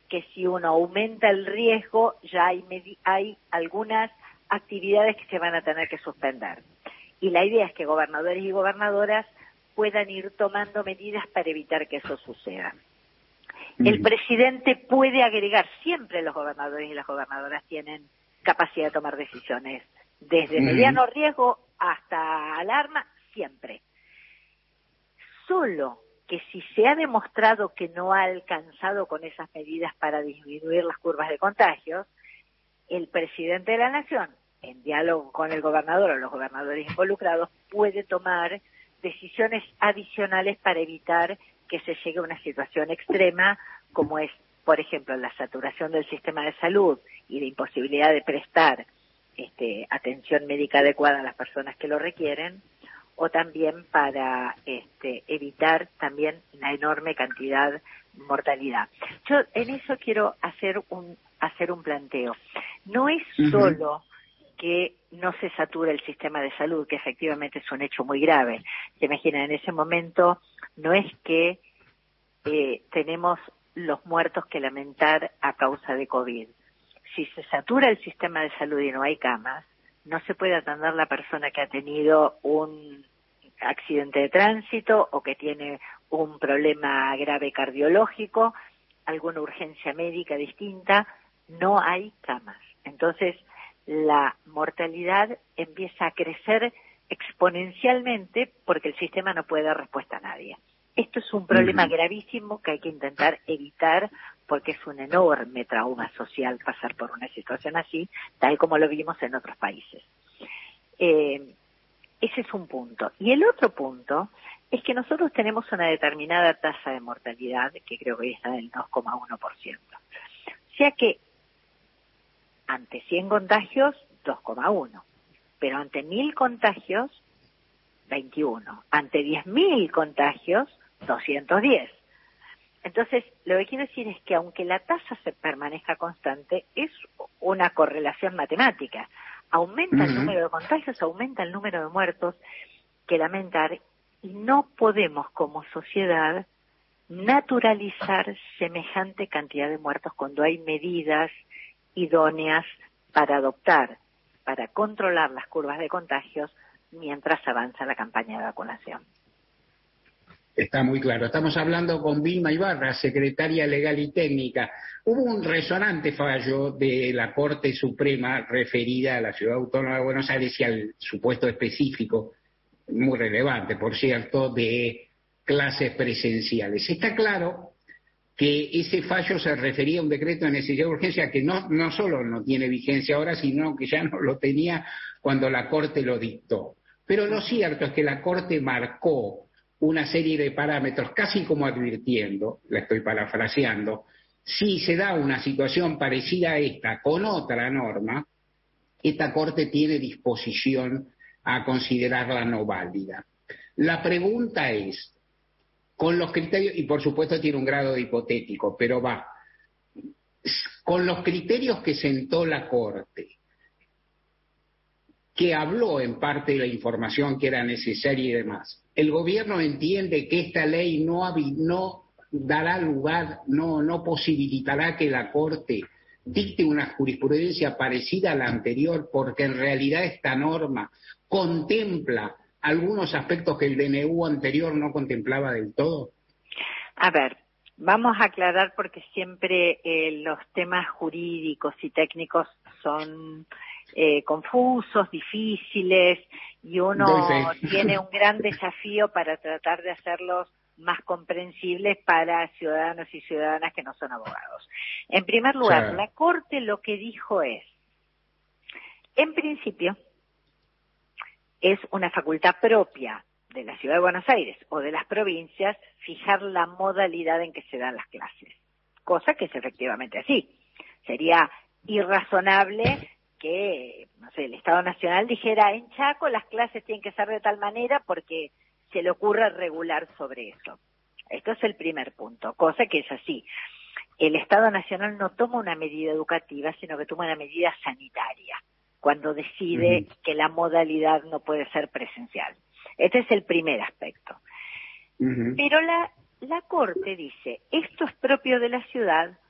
que si uno aumenta el riesgo, ya hay, hay algunas actividades que se van a tener que suspender. Y la idea es que gobernadores y gobernadoras puedan ir tomando medidas para evitar que eso suceda. Mm. El presidente puede agregar, siempre los gobernadores y las gobernadoras tienen capacidad de tomar decisiones, desde mm. mediano riesgo hasta alarma, siempre. Solo que si se ha demostrado que no ha alcanzado con esas medidas para disminuir las curvas de contagios, el presidente de la Nación, en diálogo con el gobernador o los gobernadores involucrados, puede tomar decisiones adicionales para evitar que se llegue a una situación extrema, como es, por ejemplo, la saturación del sistema de salud y la imposibilidad de prestar este, atención médica adecuada a las personas que lo requieren, o también para este, evitar también la enorme cantidad de mortalidad. Yo en eso quiero hacer un hacer un planteo. No es uh-huh. solo que no se satura el sistema de salud, que efectivamente es un hecho muy grave. Se imagina, en ese momento no es que eh, tenemos los muertos que lamentar a causa de COVID. Si se satura el sistema de salud y no hay camas, no se puede atender la persona que ha tenido un accidente de tránsito o que tiene un problema grave cardiológico, alguna urgencia médica distinta, no hay camas. Entonces, la mortalidad empieza a crecer exponencialmente porque el sistema no puede dar respuesta a nadie. Esto es un problema uh-huh. gravísimo que hay que intentar evitar porque es un enorme trauma social pasar por una situación así, tal como lo vimos en otros países. Eh, ese es un punto. Y el otro punto es que nosotros tenemos una determinada tasa de mortalidad, que creo que hoy está del dos coma uno por ciento. O sea que ante cien contagios, dos coma uno. Pero ante mil contagios, veintiuno. Ante diez mil contagios, doscientos diez. Entonces, lo que quiero decir es que aunque la tasa se permanezca constante, es una correlación matemática. Aumenta uh-huh. el número de contagios, aumenta el número de muertos, que lamentar, y no podemos como sociedad naturalizar semejante cantidad de muertos cuando hay medidas idóneas para adoptar, para controlar las curvas de contagios mientras avanza la campaña de vacunación. Está muy claro. Estamos hablando con Vilma Ibarra, secretaria legal y técnica. Hubo un resonante fallo de la Corte Suprema referida a la Ciudad Autónoma de Buenos Aires y al supuesto específico, muy relevante, por cierto, de clases presenciales. Está claro que ese fallo se refería a un decreto de necesidad de urgencia que no, no solo no tiene vigencia ahora, sino que ya no lo tenía cuando la Corte lo dictó. Pero lo cierto es que la Corte marcó una serie de parámetros, casi como advirtiendo, la estoy parafraseando, si se da una situación parecida a esta con otra norma, esta Corte tiene disposición a considerarla no válida. La pregunta es, con los criterios, y por supuesto tiene un grado de hipotético, pero va, con los criterios que sentó la Corte, que habló en parte de la información que era necesaria y demás, el gobierno entiende que esta ley no, no dará lugar, no, no posibilitará que la Corte dicte una jurisprudencia parecida a la anterior, porque en realidad esta norma contempla algunos aspectos que el D N U anterior no contemplaba del todo. A ver, vamos a aclarar porque siempre eh, los temas jurídicos y técnicos son eh, confusos, difíciles, y uno tiene un gran desafío para tratar de hacerlos más comprensibles para ciudadanos y ciudadanas que no son abogados. En primer lugar, sí. La Corte lo que dijo es, en principio, es una facultad propia de la Ciudad de Buenos Aires o de las provincias fijar la modalidad en que se dan las clases, cosa que es efectivamente así. Sería irrazonable que, no sé, el Estado Nacional dijera en Chaco las clases tienen que ser de tal manera porque se le ocurra regular sobre eso. Esto es el primer punto, cosa que es así. El Estado Nacional no toma una medida educativa, sino que toma una medida sanitaria, cuando decide uh-huh. que la modalidad no puede ser presencial. Este es el primer aspecto. Uh-huh. Pero la, la Corte dice, esto es propio de la ciudad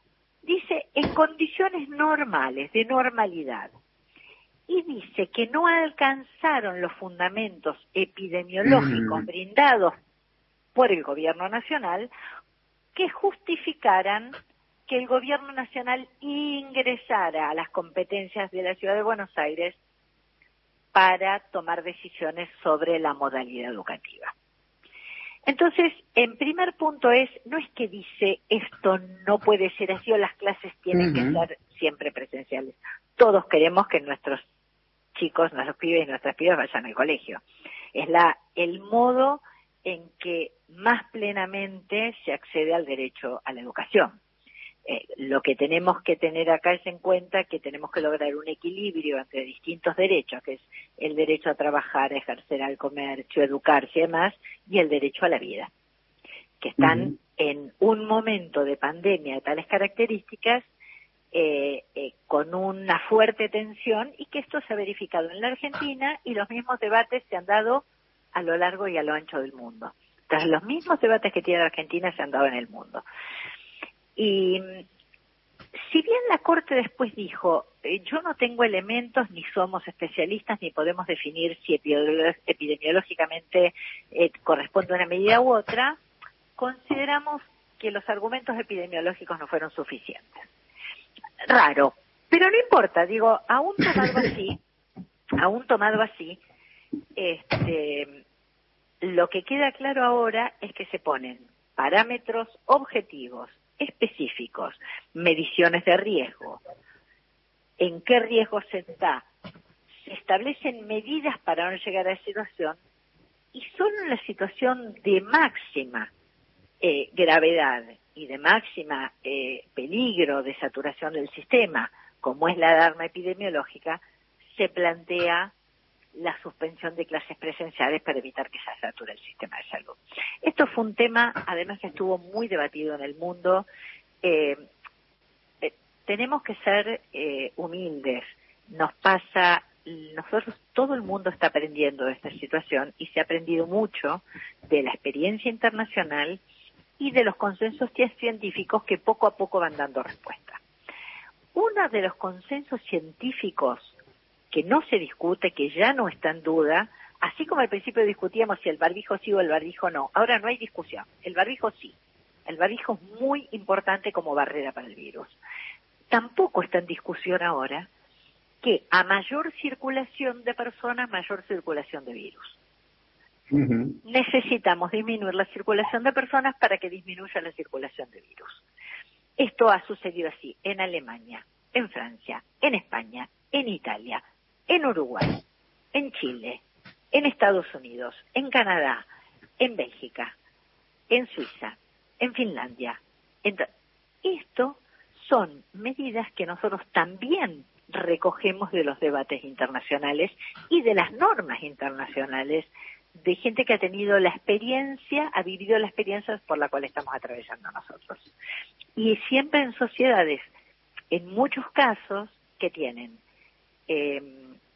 dice en condiciones normales, de normalidad. Y dice que no alcanzaron los fundamentos epidemiológicos mm. brindados por el gobierno nacional que justificaran que el gobierno nacional ingresara a las competencias de la Ciudad de Buenos Aires para tomar decisiones sobre la modalidad educativa. Entonces, en primer punto es, no es que dice esto no puede ser así o las clases tienen uh-huh. que ser siempre presenciales. Todos queremos que nuestros chicos, nuestros pibes y nuestras pibas vayan al colegio. Es la el modo en que más plenamente se accede al derecho a la educación. Eh, lo que tenemos que tener acá es en cuenta que tenemos que lograr un equilibrio entre distintos derechos, que es el derecho a trabajar, a ejercer al comercio, educarse y demás, y el derecho a la vida, que están uh-huh. en un momento de pandemia de tales características, eh, eh, con una fuerte tensión, y que esto se ha verificado en la Argentina, y los mismos debates se han dado a lo largo y a lo ancho del mundo. Entonces, los mismos debates que tiene la Argentina se han dado en el mundo. Y si bien la Corte después dijo, eh, yo no tengo elementos, ni somos especialistas, ni podemos definir si epidemiológicamente eh, corresponde a una medida u otra, consideramos que los argumentos epidemiológicos no fueron suficientes. Raro, pero no importa, digo, aún tomado así, aún tomado así, este, lo que queda claro ahora es que se ponen parámetros objetivos, específicos, mediciones de riesgo, en qué riesgo se está, se establecen medidas para no llegar a esa situación, y solo en la situación de máxima eh, gravedad y de máxima eh, peligro de saturación del sistema, como es la alarma epidemiológica, se plantea la suspensión de clases presenciales para evitar que se sature el sistema de salud. Esto fue un tema, además, que estuvo muy debatido en el mundo. Eh, eh, tenemos que ser eh, humildes. Nos pasa, nosotros, todo el mundo está aprendiendo de esta situación y se ha aprendido mucho de la experiencia internacional y de los consensos científicos que poco a poco van dando respuesta. Uno de los consensos científicos que no se discute, que ya no está en duda, así como al principio discutíamos si el barbijo sí o el barbijo no, ahora no hay discusión, el barbijo sí, el barbijo es muy importante como barrera para el virus. Tampoco está en discusión ahora que a mayor circulación de personas, mayor circulación de virus. Uh-huh. Necesitamos disminuir la circulación de personas para que disminuya la circulación de virus. Esto ha sucedido así en Alemania, en Francia, en España, en Italia, en Uruguay, en Chile, en Estados Unidos, en Canadá, en Bélgica, en Suiza, en Finlandia. Entonces, esto son medidas que nosotros también recogemos de los debates internacionales y de las normas internacionales de gente que ha tenido la experiencia, ha vivido la experiencia por la cual estamos atravesando nosotros. Y siempre en sociedades, en muchos casos, que tienen eh,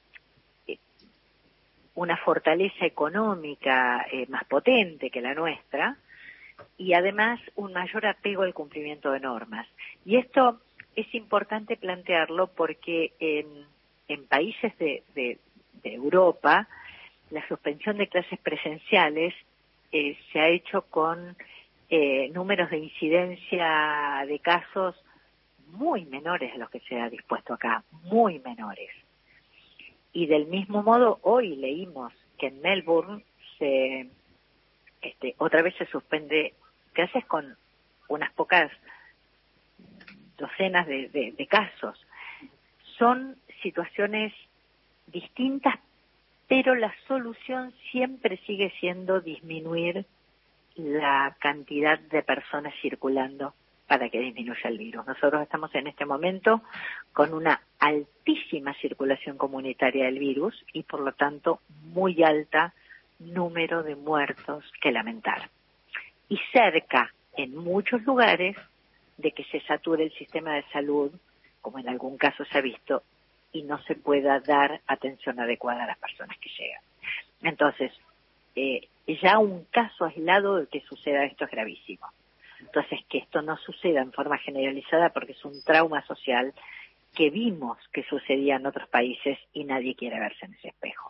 una fortaleza económica eh, más potente que la nuestra y además un mayor apego al cumplimiento de normas. Y esto es importante plantearlo porque en, en países de, de, de Europa la suspensión de clases presenciales eh, se ha hecho con eh, números de incidencia de casos muy menores a los que se ha dispuesto acá, muy menores. Y del mismo modo, hoy leímos que en Melbourne se, este, otra vez se suspende clases con unas pocas docenas de, de, de casos. Son situaciones distintas, pero la solución siempre sigue siendo disminuir la cantidad de personas circulando para que disminuya el virus. Nosotros estamos en este momento con una altísima circulación comunitaria del virus y por lo tanto muy alta número de muertos que lamentar. Y cerca, en muchos lugares, de que se sature el sistema de salud, como en algún caso se ha visto, y no se pueda dar atención adecuada a las personas que llegan. Entonces, eh, ya un caso aislado de que suceda esto es gravísimo. Entonces, que esto no suceda en forma generalizada porque es un trauma social que vimos que sucedía en otros países y nadie quiere verse en ese espejo.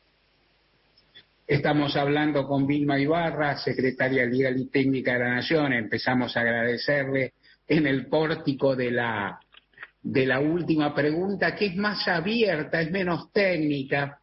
Estamos hablando con Vilma Ibarra, secretaria legal y técnica de la Nación. Empezamos a agradecerle en el pórtico de la, de la última pregunta, que es más abierta, es menos técnica.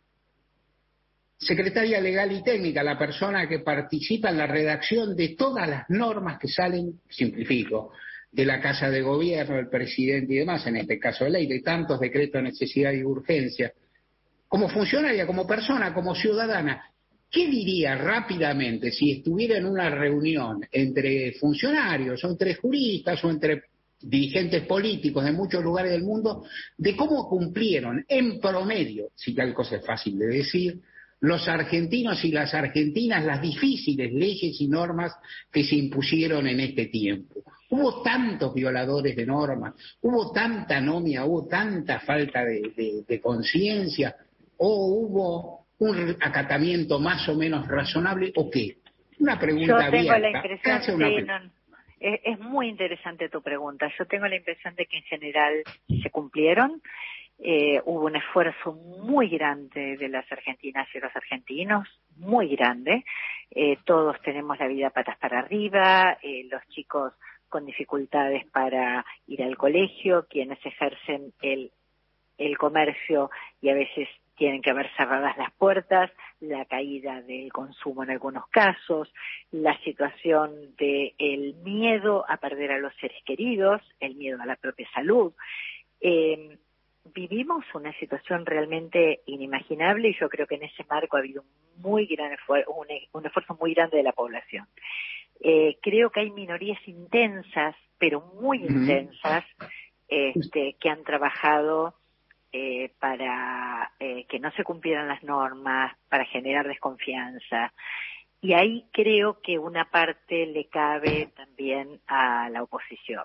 Secretaria legal y técnica, la persona que participa en la redacción de todas las normas que salen, simplifico, de la Casa de Gobierno, del presidente y demás, en este caso de ley, de tantos decretos de necesidad y urgencia. Como funcionaria, como persona, como ciudadana, ¿qué diría rápidamente si estuviera en una reunión entre funcionarios, o entre juristas, o entre dirigentes políticos de muchos lugares del mundo, de cómo cumplieron en promedio, si tal cosa es fácil de decir, los argentinos y las argentinas las difíciles leyes y normas que se impusieron en este tiempo? Hubo tantos violadores de normas, hubo tanta anomia, hubo tanta falta de, de, de conciencia, o hubo un acatamiento más o menos razonable, ¿o qué? Una pregunta Yo tengo abierta. la impresión, Hace una sí, pre- no, es, es muy interesante tu pregunta. Yo tengo la impresión de que en general se cumplieron. Eh, hubo un esfuerzo muy grande de las argentinas y los argentinos, muy grande. Eh, todos tenemos la vida patas para arriba, eh, los chicos con dificultades para ir al colegio, quienes ejercen el, el comercio y a veces tienen que haber cerradas las puertas, la caída del consumo en algunos casos, la situación del miedo a perder a los seres queridos, el miedo a la propia salud. Eh, Vivimos una situación realmente inimaginable y yo creo que en ese marco ha habido un muy gran esfuerzo, un, un esfuerzo muy grande de la población. Eh, creo que hay minorías intensas, pero muy Ujú. intensas, este, que han trabajado eh, para eh, que no se cumplieran las normas, para generar desconfianza. Y ahí creo que una parte le cabe también a la oposición.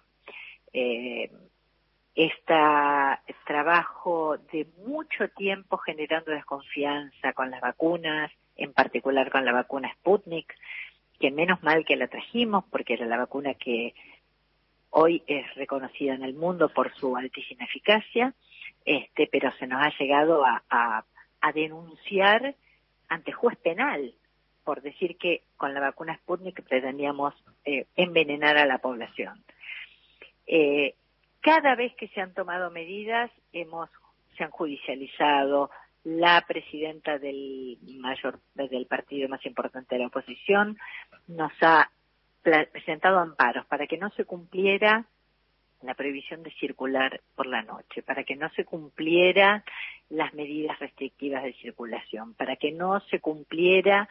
Eh, Este trabajo de mucho tiempo generando desconfianza con las vacunas, en particular con la vacuna Sputnik, que menos mal que la trajimos porque era la vacuna que hoy es reconocida en el mundo por su altísima eficacia, este, pero se nos ha llegado a, a, a denunciar ante juez penal por decir que con la vacuna Sputnik pretendíamos eh, envenenar a la población. Eh, Cada vez que se han tomado medidas, hemos se han judicializado. La presidenta del mayor del partido más importante de la oposición nos ha presentado amparos para que no se cumpliera la prohibición de circular por la noche, para que no se cumpliera las medidas restrictivas de circulación, para que no se cumpliera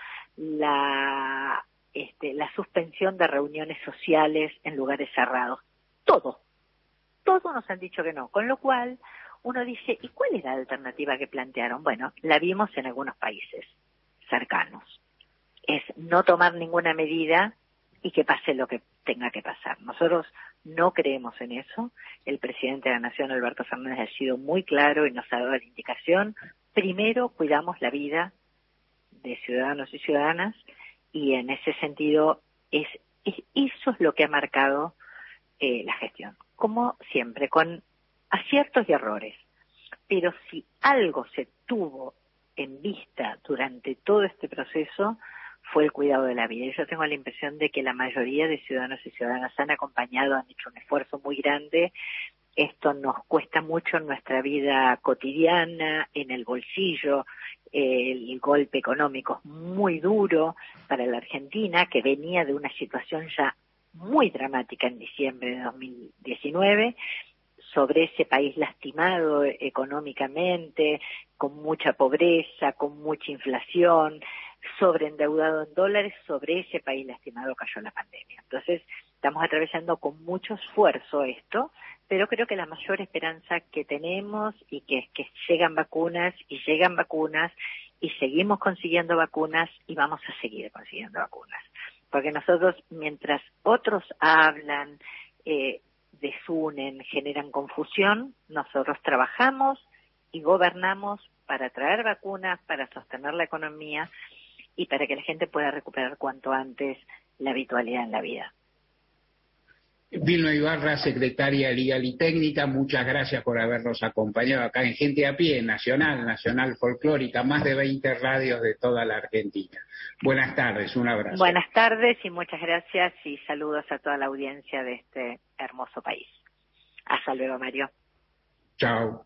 la este, la suspensión de reuniones sociales en lugares cerrados. Todo. Todos nos han dicho que no, con lo cual uno dice, ¿y cuál es la alternativa que plantearon? Bueno, la vimos en algunos países cercanos. Es no tomar ninguna medida y que pase lo que tenga que pasar. Nosotros no creemos en eso. El presidente de la Nación, Alberto Fernández, ha sido muy claro y nos ha dado la indicación. Primero, cuidamos la vida de ciudadanos y ciudadanas y en ese sentido es, es eso es lo que ha marcado eh, la gestión. Como siempre, con aciertos y errores. Pero si algo se tuvo en vista durante todo este proceso, fue el cuidado de la vida. Y yo tengo la impresión de que la mayoría de ciudadanos y ciudadanas han acompañado, han hecho un esfuerzo muy grande. Esto nos cuesta mucho en nuestra vida cotidiana, en el bolsillo. El golpe económico es muy duro para la Argentina, que venía de una situación ya muy dramática en diciembre de dos mil diecinueve, sobre ese país lastimado económicamente, con mucha pobreza, con mucha inflación, sobreendeudado en dólares, sobre ese país lastimado cayó la pandemia. Entonces, estamos atravesando con mucho esfuerzo esto, pero creo que la mayor esperanza que tenemos y que es que llegan vacunas y llegan vacunas y seguimos consiguiendo vacunas y vamos a seguir consiguiendo vacunas. Porque nosotros, mientras otros hablan, eh, desunen, generan confusión, nosotros trabajamos y gobernamos para traer vacunas, para sostener la economía y para que la gente pueda recuperar cuanto antes la habitualidad en la vida. Vilma Ibarra, secretaria legal y técnica, muchas gracias por habernos acompañado acá en Gente a Pie, Nacional, Nacional Folclórica, más de veinte radios de toda la Argentina. Buenas tardes, un abrazo. Buenas tardes y muchas gracias y saludos a toda la audiencia de este hermoso país. Hasta luego, Mario. Chao.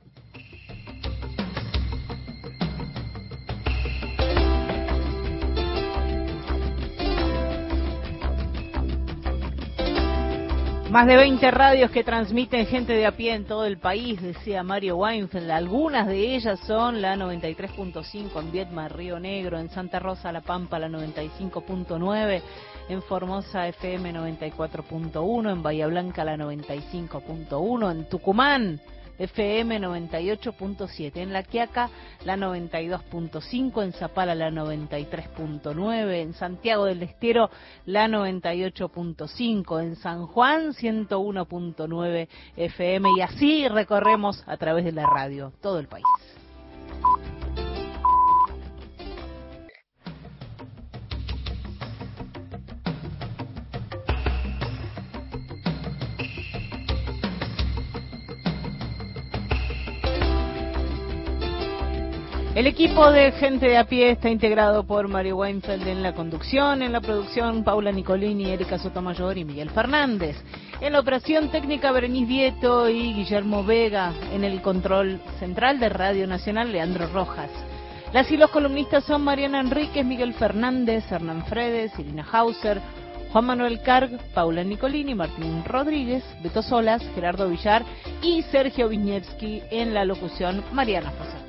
Más de veinte radios que transmiten Gente de a Pie en todo el país, decía Mario Weinfeld. Algunas de ellas son la noventa y tres punto cinco en Viedma, Río Negro, en Santa Rosa, La Pampa, la noventa y cinco punto nueve, en Formosa F M noventa y cuatro punto uno, en Bahía Blanca la noventa y cinco punto uno, en Tucumán F M noventa y ocho punto siete, en La Quiaca la noventa y dos punto cinco, en Zapala la noventa y tres punto nueve, en Santiago del Estero la noventa y ocho punto cinco, en San Juan ciento uno punto nueve F M, y así recorremos a través de la radio todo el país. El equipo de Gente de a Pie está integrado por Mario Weinfeld en la conducción, en la producción Paula Nicolini, Erika Sotomayor y Miguel Fernández. En la operación técnica Berenice Vieto y Guillermo Vega. En el control central de Radio Nacional Leandro Rojas. Las y los columnistas son Mariana Enríquez, Miguel Fernández, Hernán Fredes, Irina Hauser, Juan Manuel Carg, Paula Nicolini, Martín Rodríguez, Beto Solas, Gerardo Villar y Sergio Wisniewski. En la locución Mariana Fosa.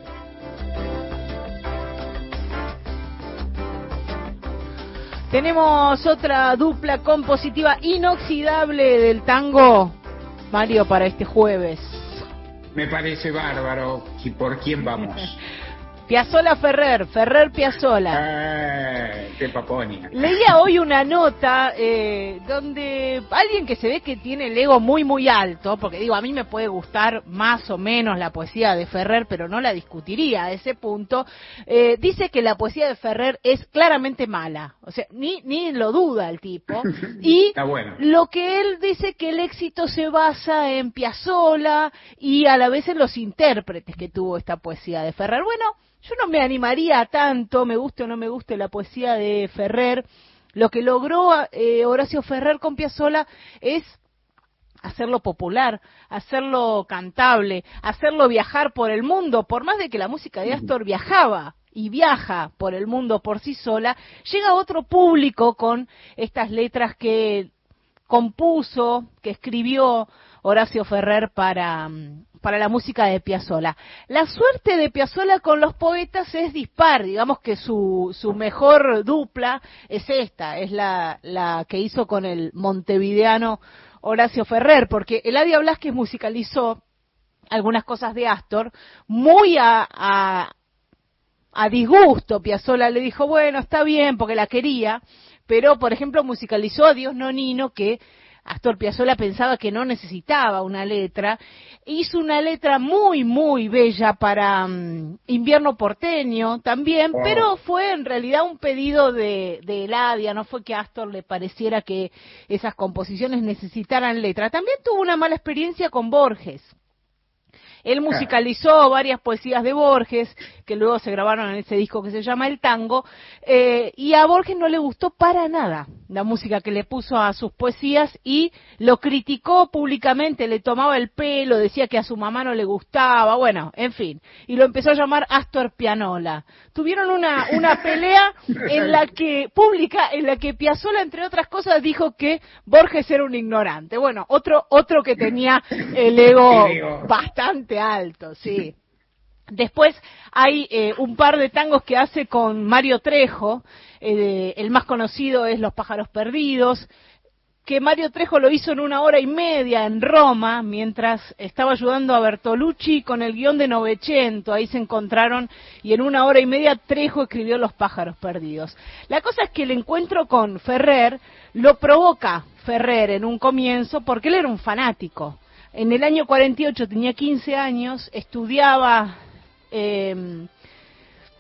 Tenemos otra dupla compositiva inoxidable del tango, Mario, para este jueves. Me parece bárbaro. ¿Y por quién vamos? Piazzolla Ferrer, Ferrer Piazzolla. Eh, qué paponia. Leía hoy una nota eh, donde alguien que se ve que tiene el ego muy muy alto, porque digo, a mí me puede gustar más o menos la poesía de Ferrer, pero no la discutiría a ese punto, eh, dice que la poesía de Ferrer es claramente mala, o sea, ni, ni lo duda el tipo, y Está bueno. Lo que él dice que el éxito se basa en Piazzolla y a la vez en los intérpretes que tuvo esta poesía de Ferrer. Bueno, yo no me animaría a tanto, me guste o no me guste la poesía de Ferrer. Lo que logró eh, Horacio Ferrer con Piazzolla es hacerlo popular, hacerlo cantable, hacerlo viajar por el mundo. Por más de que la música de Astor viajaba y viaja por el mundo por sí sola, llega otro público con estas letras que compuso, que escribió Horacio Ferrer para... para la música de Piazzolla. La suerte de Piazzolla con los poetas es dispar, digamos que su, su mejor dupla es esta, es la, la que hizo con el montevideano Horacio Ferrer, porque Eladia Blasquez musicalizó algunas cosas de Astor, muy a, a, a disgusto. Piazzolla le dijo, bueno, está bien, porque la quería, pero, por ejemplo, musicalizó Adiós Nonino, que Astor Piazzolla pensaba que no necesitaba una letra. Hizo una letra muy, muy bella para um, Invierno Porteño también, oh. pero fue en realidad un pedido de, de Eladia, no fue que a Astor le pareciera que esas composiciones necesitaran letra. También tuvo una mala experiencia con Borges. Él musicalizó varias poesías de Borges, que luego se grabaron en ese disco que se llama El Tango, eh, y a Borges no le gustó para nada la música que le puso a sus poesías y lo criticó públicamente, le tomaba el pelo, decía que a su mamá no le gustaba, bueno, en fin, y lo empezó a llamar Astor Pianola. Tuvieron una, una pelea en la que, pública, en la que Piazzolla, entre otras cosas, dijo que Borges era un ignorante. Bueno, otro, otro que tenía el ego bastante alto, sí. Después hay eh, un par de tangos que hace con Mario Trejo, eh, el más conocido es Los pájaros perdidos, que Mario Trejo lo hizo en una hora y media en Roma, mientras estaba ayudando a Bertolucci con el guión de Novecento. Ahí se encontraron y en una hora y media Trejo escribió Los pájaros perdidos. La cosa es que el encuentro con Ferrer lo provoca Ferrer en un comienzo porque él era un fanático. En el año cuarenta y ocho tenía quince años, estudiaba eh,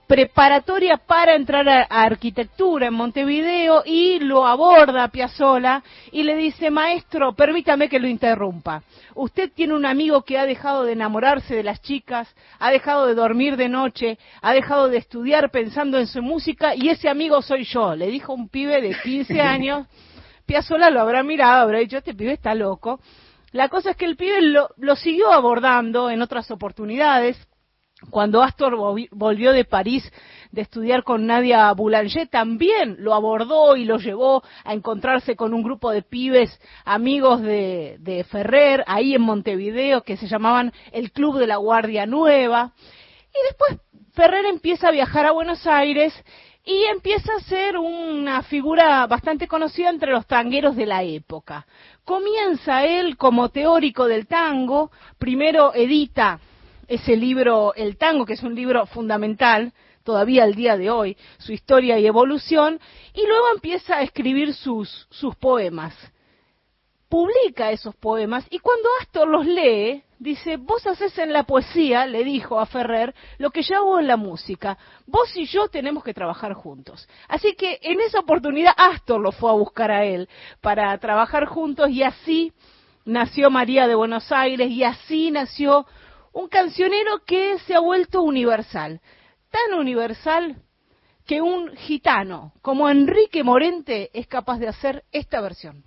preparatoria para entrar a, a arquitectura en Montevideo y lo aborda Piazzolla y le dice, maestro, permítame que lo interrumpa. Usted tiene un amigo que ha dejado de enamorarse de las chicas, ha dejado de dormir de noche, ha dejado de estudiar pensando en su música y ese amigo soy yo, le dijo un pibe de quince años. Piazzolla lo habrá mirado, habrá dicho, este pibe está loco. La cosa es que el pibe lo, lo siguió abordando en otras oportunidades. Cuando Astor volvió de París de estudiar con Nadia Boulanger, también lo abordó y lo llevó a encontrarse con un grupo de pibes amigos de, de Ferrer, ahí en Montevideo, que se llamaban el Club de la Guardia Nueva. Y después Ferrer empieza a viajar a Buenos Aires y empieza a ser una figura bastante conocida entre los tangueros de la época. Comienza él como teórico del tango, primero edita ese libro, El Tango, que es un libro fundamental, todavía al día de hoy, su historia y evolución, y luego empieza a escribir sus, sus poemas. Publica esos poemas, y cuando Astor los lee, dice, vos hacés en la poesía, le dijo a Ferrer, lo que yo hago en la música. Vos y yo tenemos que trabajar juntos. Así que en esa oportunidad Astor lo fue a buscar a él para trabajar juntos, y así nació María de Buenos Aires, y así nació un cancionero que se ha vuelto universal, tan universal que un gitano como Enrique Morente es capaz de hacer esta versión.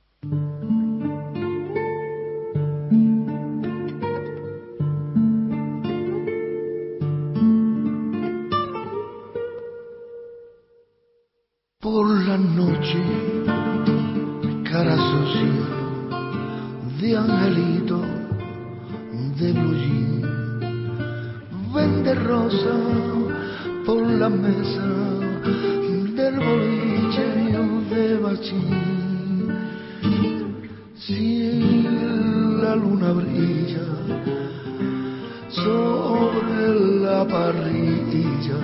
Por la noche, cara sucia de angelito de blue jean, vende rosa por la mesa del boliche de Bachín. Si la luna brilla sobre la parrilla,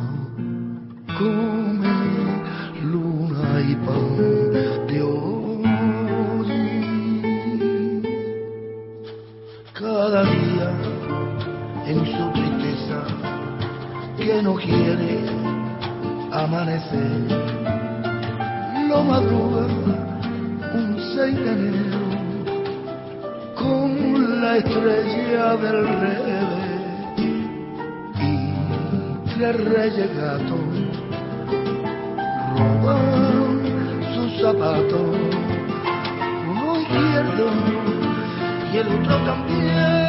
come luna y pan de hoy. Cada día en su tristeza que no quiere amanecer, lo madruga un seis de enero con la estrella del revés y tres reyes gatos roban sus zapatos, uno izquierdo y el otro también.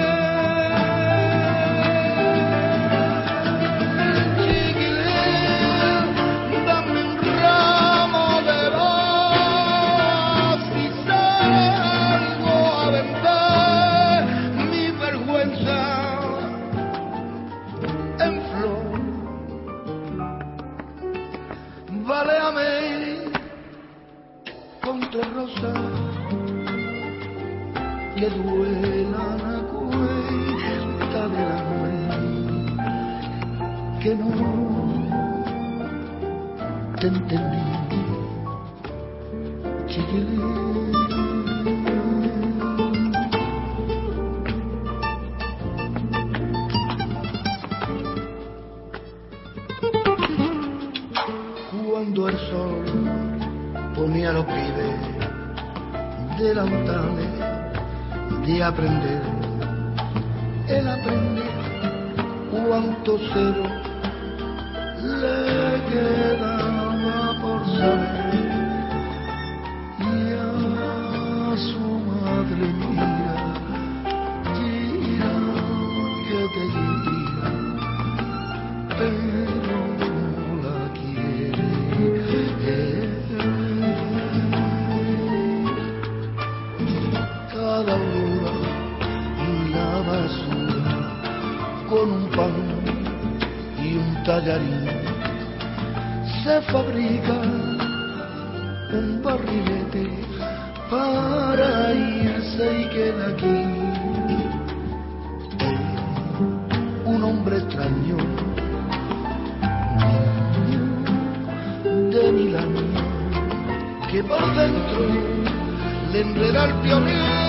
Rosa que duela la cuesta de la nuez, que no te entendí, chiquilín. Cuando el sol ponía los pibes delantales de aprender, el aprender cuánto cero le quedaba por saber, y a su madre mira, gira que te gira, pero no la quiere. Cada aurora la basura con un pan y un tallarín se fabrica un barrilete para irse y queda aquí. Un hombre extraño de mil años que por dentro le enreda el violín.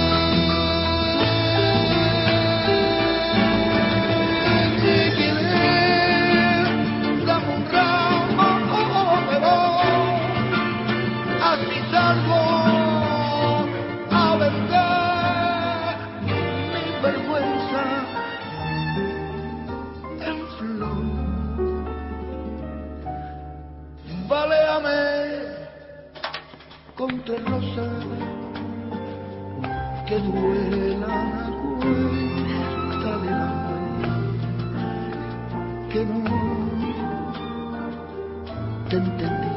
encontré rosa que duela la cuesta del agua, que no te entendí,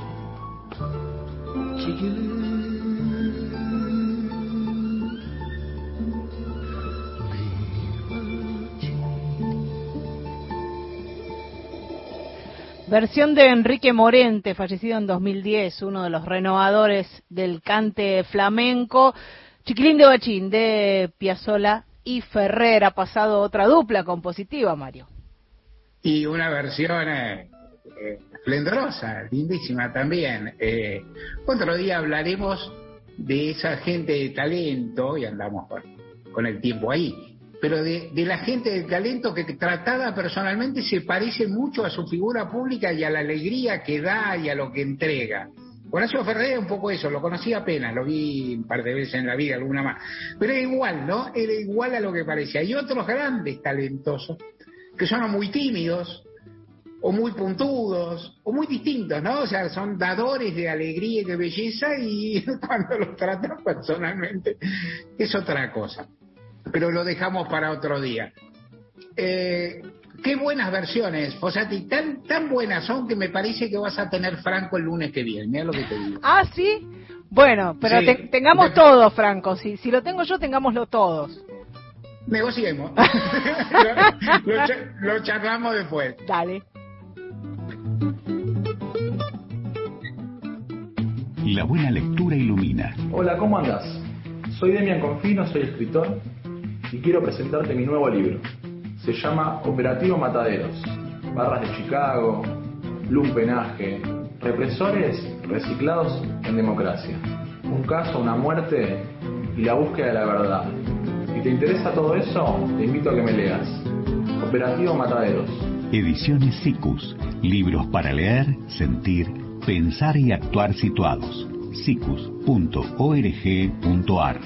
chiquilín. Versión de Enrique Morente, fallecido en dos mil diez, uno de los renovadores del cante flamenco. Chiquilín de Bachín, de Piazzolla y Ferrer. Ha pasado otra dupla compositiva, Mario. Y una versión eh, eh, esplendorosa, lindísima también. Eh, otro día hablaremos de esa gente de talento, y andamos con, con el tiempo ahí, pero de, de la gente de talento que tratada personalmente se parece mucho a su figura pública y a la alegría que da y a lo que entrega. Horacio Ferrer un poco eso, lo conocí apenas, lo vi un par de veces en la vida, alguna más, pero era igual, ¿no? Era igual a lo que parecía. Hay otros grandes talentosos que son muy tímidos, o muy puntudos, o muy distintos, ¿no? O sea, son dadores de alegría y de belleza, y cuando los tratan personalmente es otra cosa. Pero lo dejamos para otro día. Eh, qué buenas versiones, Fossati, tan, tan buenas son que me parece que vas a tener Franco el lunes que viene, mira lo que te digo. Ah, ¿sí? Bueno, pero Sí. te, tengamos De... todo, Franco. Si, si lo tengo yo, tengámoslo todos. Negociemos. lo, lo, lo charlamos después. Dale. La buena lectura ilumina. Hola, ¿cómo andás? Soy Demian Confino, soy escritor y quiero presentarte mi nuevo libro. Se llama Operativo Mataderos. Barras de Chicago, lumpenaje, represores reciclados en democracia. Un caso, una muerte y la búsqueda de la verdad. Si te interesa todo eso, te invito a que me leas. Operativo Mataderos. Ediciones Sicus. Libros para leer, sentir, pensar y actuar situados. sicus punto org punto ar.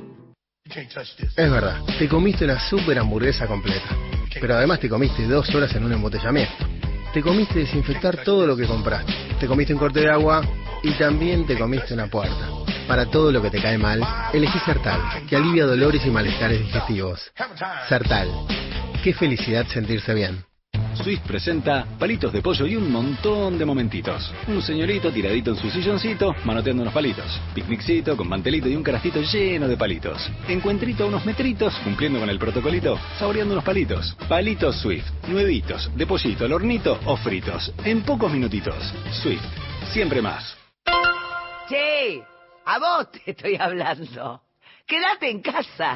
Es verdad, te comiste una super hamburguesa completa, pero además te comiste dos horas en un embotellamiento. Te comiste desinfectar todo lo que compraste, te comiste un corte de agua y también te comiste una puerta. Para todo lo que te cae mal, elegí Sertal, que alivia dolores y malestares digestivos. Sertal, qué felicidad sentirse bien. Swift presenta palitos de pollo y un montón de momentitos. Un señorito tiradito en su silloncito, manoteando unos palitos. Picniccito con mantelito y un carastito lleno de palitos. Encuentrito a unos metritos, cumpliendo con el protocolito, saboreando unos palitos. Palitos Swift, nuevitos, de pollito al hornito o fritos. En pocos minutitos. Swift, siempre más. Che, a vos te estoy hablando. Quédate en casa.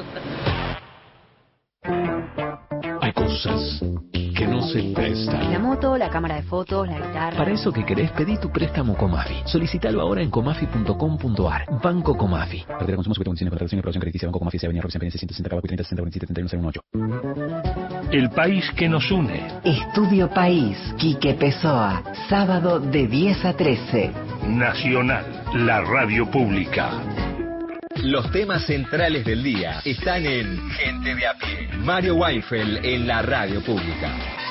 Hay cosas que no se prestan. La moto, la cámara de fotos, la guitarra. Para eso que querés, pedí tu préstamo Comafi. Solicítalo ahora en comafi punto com punto ar. Banco Comafi. Cartera de consumo sujeto a condiciones de contratación y aprobación crediticia. Banco Comafi, Avenida Roxana Peña, ciento sesenta, Cabaco, treinta, sesenta, cuarenta y siete, treinta y uno, ocho. El país que nos une. Estudio País, Quique Pessoa. Sábado de diez a trece. Nacional, la radio pública. Los temas centrales del día están en Gente de a pie. Mario Weinfeld en la radio pública.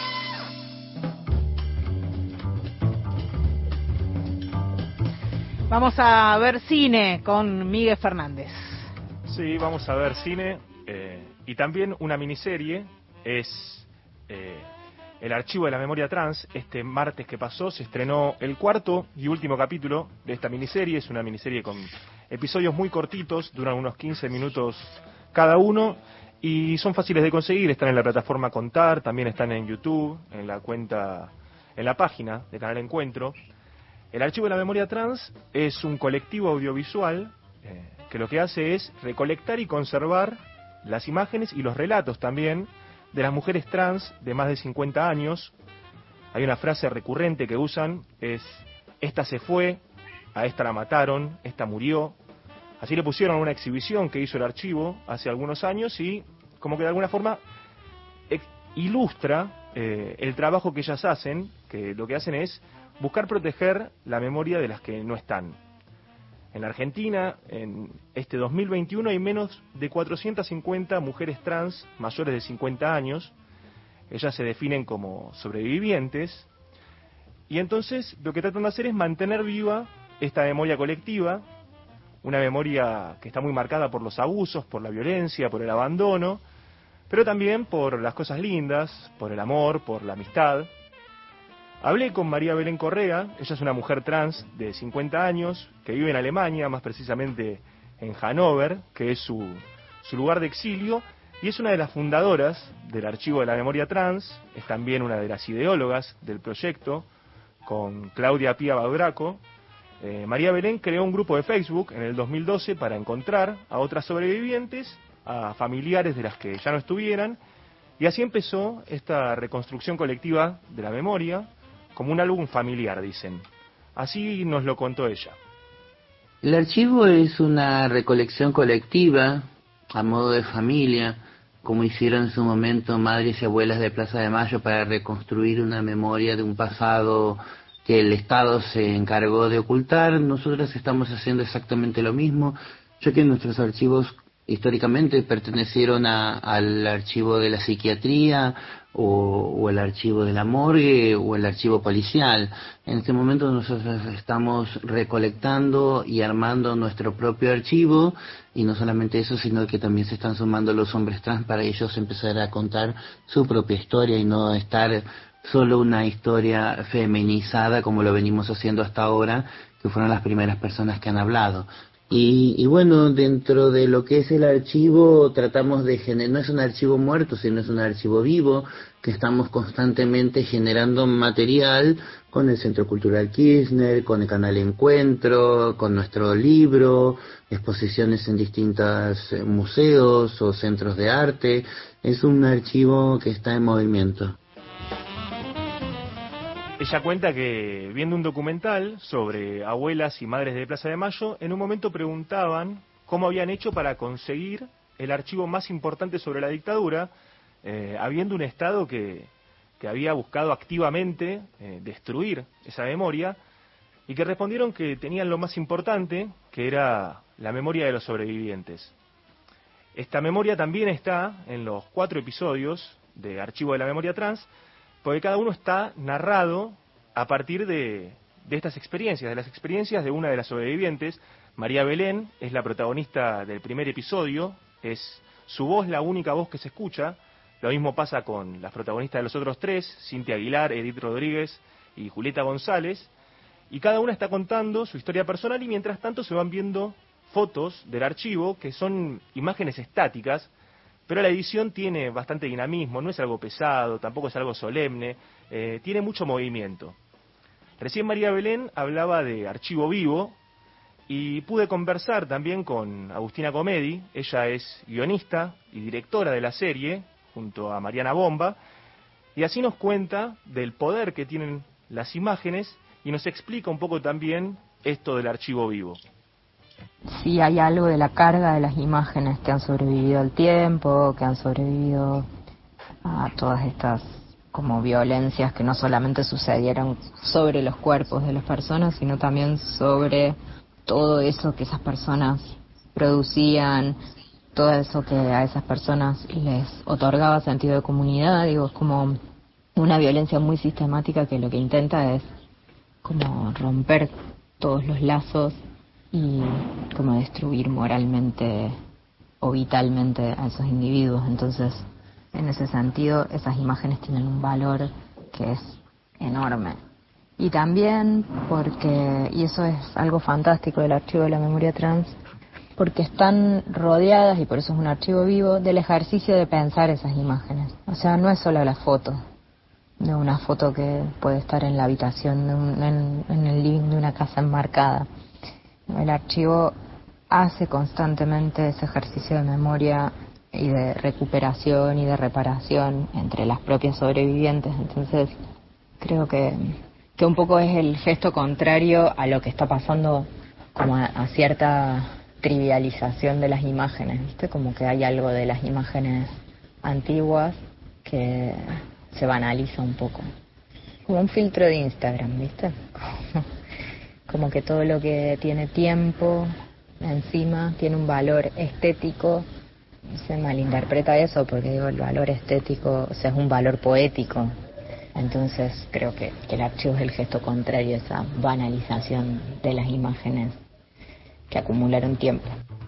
Vamos a ver cine con Miguel Fernández. Sí, vamos a ver cine eh, y también una miniserie. Es eh, El Archivo de la Memoria Trans. Este martes que pasó se estrenó el cuarto y último capítulo de esta miniserie. Es una miniserie con episodios muy cortitos, duran unos quince minutos cada uno y son fáciles de conseguir. Están en la plataforma Contar, también están en YouTube, en la cuenta, en la página de Canal Encuentro. El Archivo de la Memoria Trans es un colectivo audiovisual eh, que lo que hace es recolectar y conservar las imágenes y los relatos también de las mujeres trans de más de cincuenta años. Hay una frase recurrente que usan, es: esta se fue, a esta la mataron, esta murió. Así le pusieron a una exhibición que hizo el archivo hace algunos años y como que de alguna forma ilustra eh, el trabajo que ellas hacen, que lo que hacen es buscar proteger la memoria de las que no están. En la Argentina, en este dos mil veintiuno, hay menos de cuatrocientas cincuenta mujeres trans mayores de cincuenta años. Ellas se definen como sobrevivientes. Y entonces lo que tratan de hacer es mantener viva esta memoria colectiva, una memoria que está muy marcada por los abusos, por la violencia, por el abandono, pero también por las cosas lindas, por el amor, por la amistad. Hablé con María Belén Correa, ella es una mujer trans de cincuenta años, que vive en Alemania, más precisamente en Hannover, que es su, su lugar de exilio, y es una de las fundadoras del Archivo de la Memoria Trans, es también una de las ideólogas del proyecto, con Claudia Pía Baudraco. Eh, María Belén creó un grupo de Facebook en el dos mil doce para encontrar a otras sobrevivientes, a familiares de las que ya no estuvieran, y así empezó esta reconstrucción colectiva de la memoria, como un álbum familiar, dicen. Así nos lo contó ella. El archivo es una recolección colectiva, a modo de familia, como hicieron en su momento madres y abuelas de Plaza de Mayo para reconstruir una memoria de un pasado que el Estado se encargó de ocultar. Nosotros estamos haciendo exactamente lo mismo, ya que nuestros archivos históricamente pertenecieron a, al archivo de la psiquiatría o, o el archivo de la morgue o el archivo policial. En este momento nosotros estamos recolectando y armando nuestro propio archivo, y no solamente eso, sino que también se están sumando los hombres trans para ellos empezar a contar su propia historia y no estar solo una historia feminizada como lo venimos haciendo hasta ahora, que fueron las primeras personas que han hablado. Y, y bueno, dentro de lo que es el archivo tratamos de generar, no es un archivo muerto, sino es un archivo vivo, que estamos constantemente generando material con el Centro Cultural Kirchner, con el Canal Encuentro, con nuestro libro, exposiciones en distintos museos o centros de arte. Es un archivo que está en movimiento. Ella cuenta que, viendo un documental sobre abuelas y madres de Plaza de Mayo, en un momento preguntaban cómo habían hecho para conseguir el archivo más importante sobre la dictadura, eh, habiendo un Estado que, que había buscado activamente eh, destruir esa memoria, y que respondieron que tenían lo más importante, que era la memoria de los sobrevivientes. Esta memoria también está en los cuatro episodios de Archivo de la Memoria Trans, porque cada uno está narrado a partir de, de estas experiencias, de las experiencias de una de las sobrevivientes. María Belén es la protagonista del primer episodio, es su voz la única voz que se escucha. Lo mismo pasa con las protagonistas de los otros tres, Cintia Aguilar, Edith Rodríguez y Julieta González, y cada una está contando su historia personal, y mientras tanto se van viendo fotos del archivo, que son imágenes estáticas, pero la edición tiene bastante dinamismo, no es algo pesado, tampoco es algo solemne, eh, tiene mucho movimiento. Recién María Belén hablaba de archivo vivo, y pude conversar también con Agustina Comedi. Ella es guionista y directora de la serie, junto a Mariana Bomba, y así nos cuenta del poder que tienen las imágenes, y nos explica un poco también esto del archivo vivo. Sí, hay algo de la carga de las imágenes que han sobrevivido al tiempo, que han sobrevivido a todas estas como violencias que no solamente sucedieron sobre los cuerpos de las personas, sino también sobre todo eso que esas personas producían, todo eso que a esas personas les otorgaba sentido de comunidad. Digo, es como una violencia muy sistemática que lo que intenta es como romper todos los lazos y como destruir moralmente o vitalmente a esos individuos. Entonces, en ese sentido, esas imágenes tienen un valor que es enorme. Y también porque, y eso es algo fantástico del Archivo de la Memoria Trans, porque están rodeadas, y por eso es un archivo vivo, del ejercicio de pensar esas imágenes. O sea, no es solo la foto, de una foto que puede estar en la habitación, de un, en, en el living de una casa enmarcada. El archivo hace constantemente ese ejercicio de memoria y de recuperación y de reparación entre las propias sobrevivientes. Entonces, creo que, que un poco es el gesto contrario a lo que está pasando, como a, a cierta trivialización de las imágenes, ¿viste? Como que hay algo de las imágenes antiguas que se banaliza un poco. Como un filtro de Instagram, ¿viste? Como, como que todo lo que tiene tiempo encima tiene un valor estético. Se malinterpreta eso porque digo, el valor estético, o sea, es un valor poético. Entonces creo que, que el archivo es el gesto contrario a esa banalización de las imágenes que acumularon tiempo.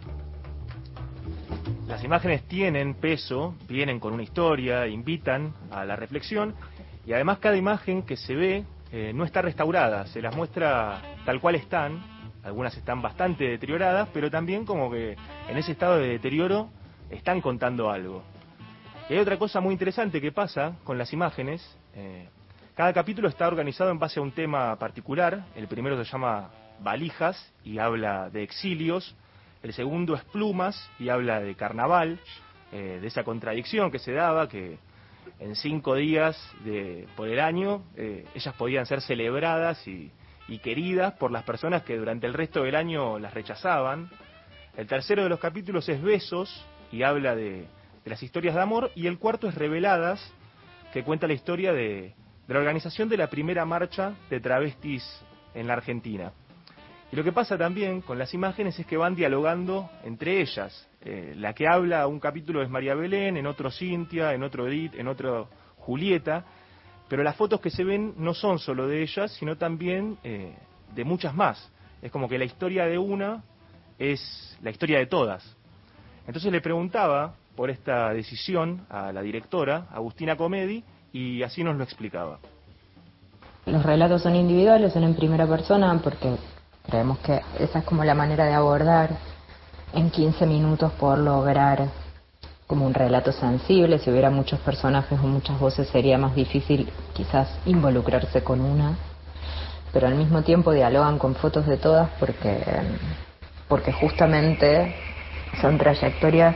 Las imágenes tienen peso, vienen con una historia, invitan a la reflexión, y además cada imagen que se ve eh, no está restaurada, se las muestra tal cual están. Algunas están bastante deterioradas, pero también como que en ese estado de deterioro están contando algo. Y hay otra cosa muy interesante que pasa con las imágenes. Eh, cada capítulo está organizado en base a un tema particular. El primero se llama Valijas y habla de exilios. El segundo es Plumas y habla de carnaval, eh, de esa contradicción que se daba, que en cinco días de, por el año eh, ellas podían ser celebradas y, y queridas por las personas que durante el resto del año las rechazaban. El tercero de los capítulos es Besos y habla de, de las historias de amor, y el cuarto es Reveladas, que cuenta la historia de, de la organización de la primera marcha de travestis en la Argentina. Y lo que pasa también con las imágenes es que van dialogando entre ellas. Eh, la que habla un capítulo es María Belén, en otro Cintia, en otro Edith, en otro Julieta, pero las fotos que se ven no son solo de ellas, sino también eh, de muchas más. Es como que la historia de una es la historia de todas. Entonces le preguntaba por esta decisión a la directora, Agustina Comedi, y así nos lo explicaba. Los relatos son individuales, son en primera persona, porque creemos que esa es como la manera de abordar en quince minutos, por lograr como un relato sensible. Si hubiera muchos personajes o muchas voces sería más difícil quizás involucrarse con una, pero al mismo tiempo dialogan con fotos de todas porque, porque justamente son trayectorias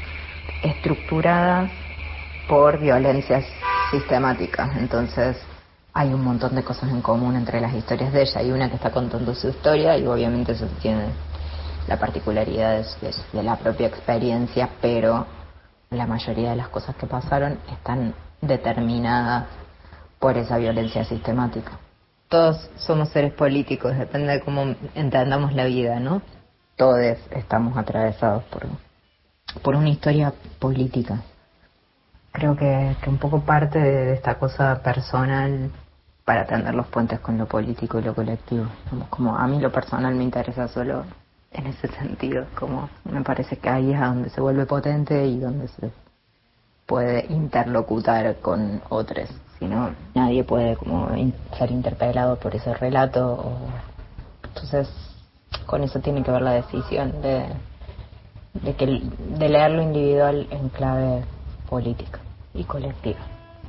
estructuradas por violencias sistemáticas. Entonces hay un montón de cosas en común entre las historias de ella. Hay una que está contando su historia y obviamente eso tiene la particularidad de, de, de la propia experiencia, pero la mayoría de las cosas que pasaron están determinadas por esa violencia sistemática. Todos somos seres políticos, depende de cómo entendamos la vida, ¿no? Todos estamos atravesados por, por una historia política. Creo que, que un poco parte de, de esta cosa personal para tender los puentes con lo político y lo colectivo. Como a mí lo personal me interesa solo en ese sentido, como me parece que ahí es a donde se vuelve potente y donde se puede interlocutar con otros. Si no, nadie puede como in- ser interpelado por ese relato. O... Entonces, con eso tiene que ver la decisión de, de, que, de leer lo individual en clave política y colectiva.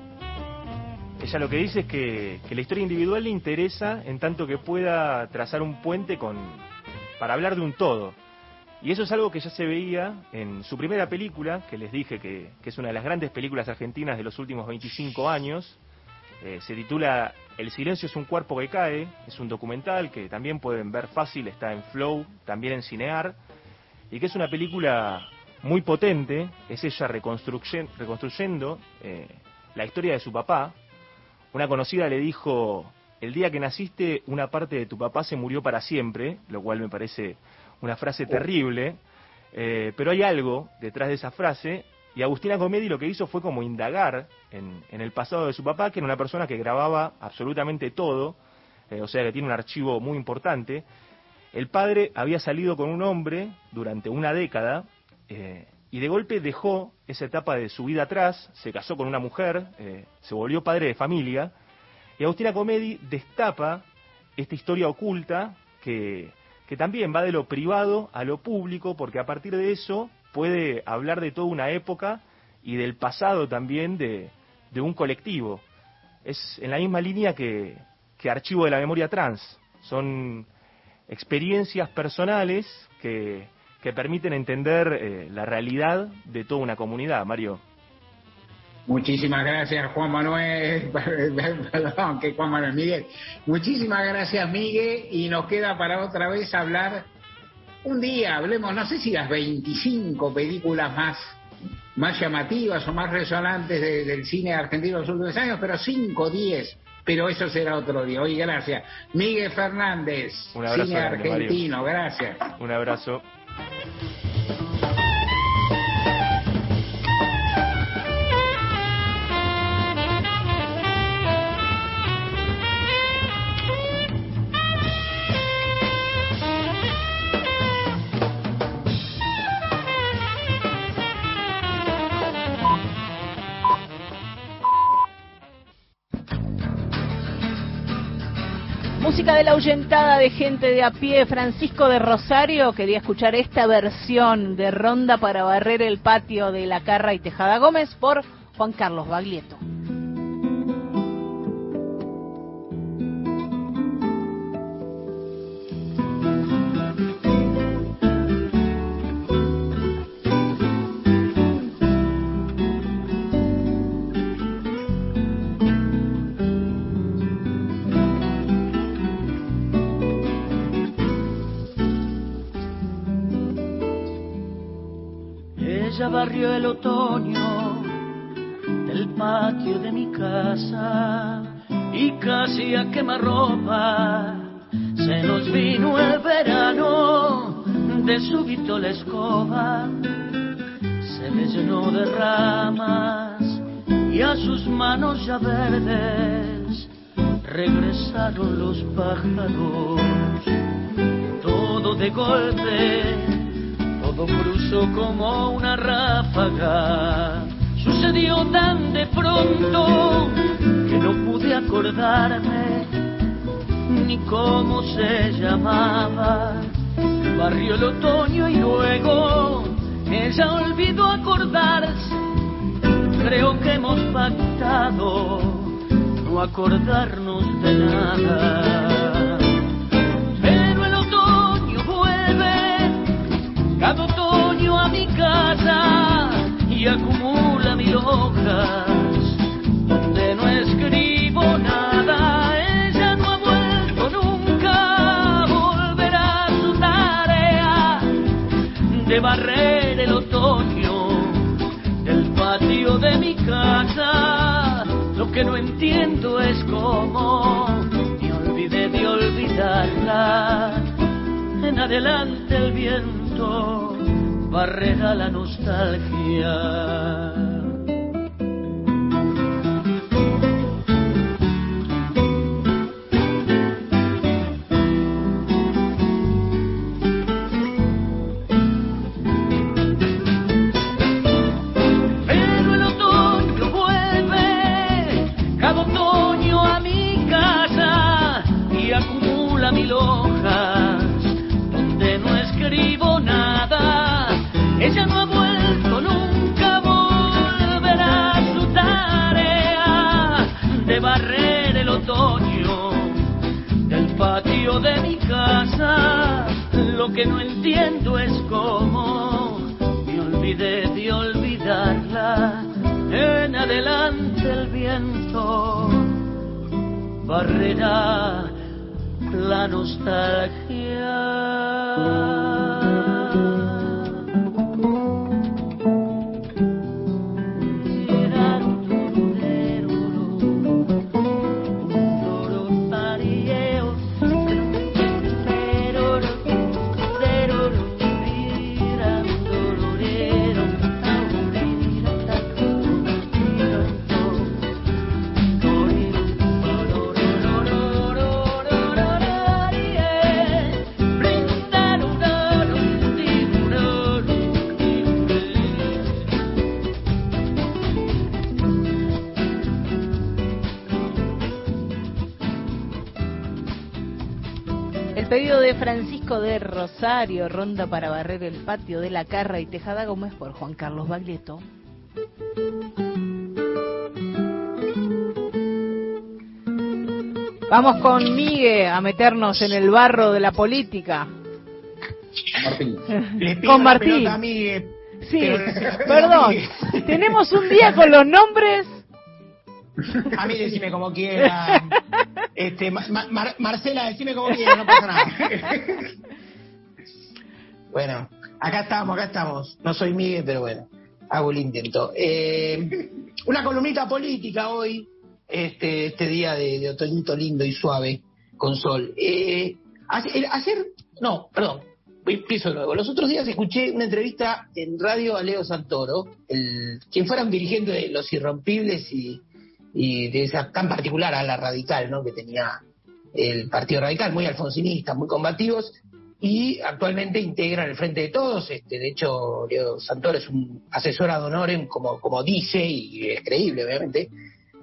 Ella lo que dice es que, que la historia individual le interesa en tanto que pueda trazar un puente con para hablar de un todo. Y eso es algo que ya se veía en su primera película, que les dije que, que es una de las grandes películas argentinas de los últimos veinticinco años. Eh, se titula El silencio es un cuerpo que cae. Es un documental que también pueden ver fácil, está en Flow, también en Cinear, y que es una película muy potente. Es ella reconstruyen, reconstruyendo eh, la historia de su papá. Una conocida le dijo: el día que naciste, una parte de tu papá se murió para siempre, lo cual me parece una frase terrible, eh, pero hay algo detrás de esa frase, y Agustina Comedi lo que hizo fue como indagar en, en el pasado de su papá, que era una persona que grababa absolutamente todo, eh, o sea que tiene un archivo muy importante. El padre había salido con un hombre durante una década, eh, y de golpe dejó esa etapa de su vida atrás, se casó con una mujer, eh, se volvió padre de familia, y Agustina Comedi destapa esta historia oculta que, que también va de lo privado a lo público, porque a partir de eso puede hablar de toda una época y del pasado también de, de un colectivo. Es en la misma línea que, que Archivo de la Memoria Trans. Son experiencias personales que, que permiten entender eh, la realidad de toda una comunidad, Mario. Muchísimas gracias, Juan Manuel, perdón, que Juan Manuel, Miguel. Muchísimas gracias, Miguel, y nos queda para otra vez hablar un día, hablemos, no sé si las veinticinco películas más, más llamativas o más resonantes de, del cine argentino de los últimos años, pero cinco, diez, pero eso será otro día. Oye, gracias. Miguel Fernández, Un abrazo cine grande, argentino, Mario. Gracias. Un abrazo. Música de la ahuyentada de gente de a pie. Francisco de Rosario quería escuchar esta versión de Ronda para barrer el patio de La Carra y Tejada Gómez por Juan Carlos Baglietto. Ella barrió el otoño del patio de mi casa y casi a quemarropa se nos vino el verano. De súbito la escoba se le llenó de ramas y a sus manos ya verdes regresaron los pájaros. Todo de golpe, todo cruzó como una ráfaga. Sucedió tan de pronto que no pude acordarme ni cómo se llamaba. Barrió el otoño y luego ella olvidó acordarse. Creo que hemos pactado no acordarnos de nada. Pero el otoño vuelve cada otoño a mi casa y acumula mil hojas donde no escribo nada. Ella no ha vuelto nunca, volverá a su tarea de barrer el otoño del patio de mi casa. Lo que no entiendo es cómo me olvidé de olvidarla. En adelante el viento barrerá la nostalgia. Pero el otoño vuelve cada otoño a mi casa y acumula mil hojas donde no escribo nada. Ella no ha vuelto nunca, volverá a su tarea de barrer el otoño del patio de mi casa. Lo que no entiendo es cómo me olvidé de olvidarla. En adelante el viento barrerá la nostalgia. El pedido de Francisco de Rosario, Ronda para barrer el patio de La Carra y Tejada Gómez por Juan Carlos Baglietto. Vamos con Miguel a meternos en el barro de la política. Martín. Con Martín. Pelota, Miguel. Sí, Pero- perdón. Tenemos un día con los nombres. A mí decime como quiera. Este, Ma- Ma- Mar- Marcela, decime como quiera, no pasa nada. Bueno, acá estamos, acá estamos. No soy Miguel, pero bueno, hago el intento. Eh, una columnita política hoy, este, este día de, de otoñito lindo y suave, con sol. Eh, hace- el- ayer, no, perdón, empiezo luego. Los otros días escuché una entrevista en radio a Leo Santoro, el, quien fuera un dirigente de Los Irrompibles y y de esa tan particular a la radical, ¿no?, que tenía el Partido Radical, muy alfonsinistas, muy combativos, y actualmente integran el Frente de Todos. Este, de hecho, Leo Santoro es un asesor ad honorem, como, como dice, y es creíble, obviamente,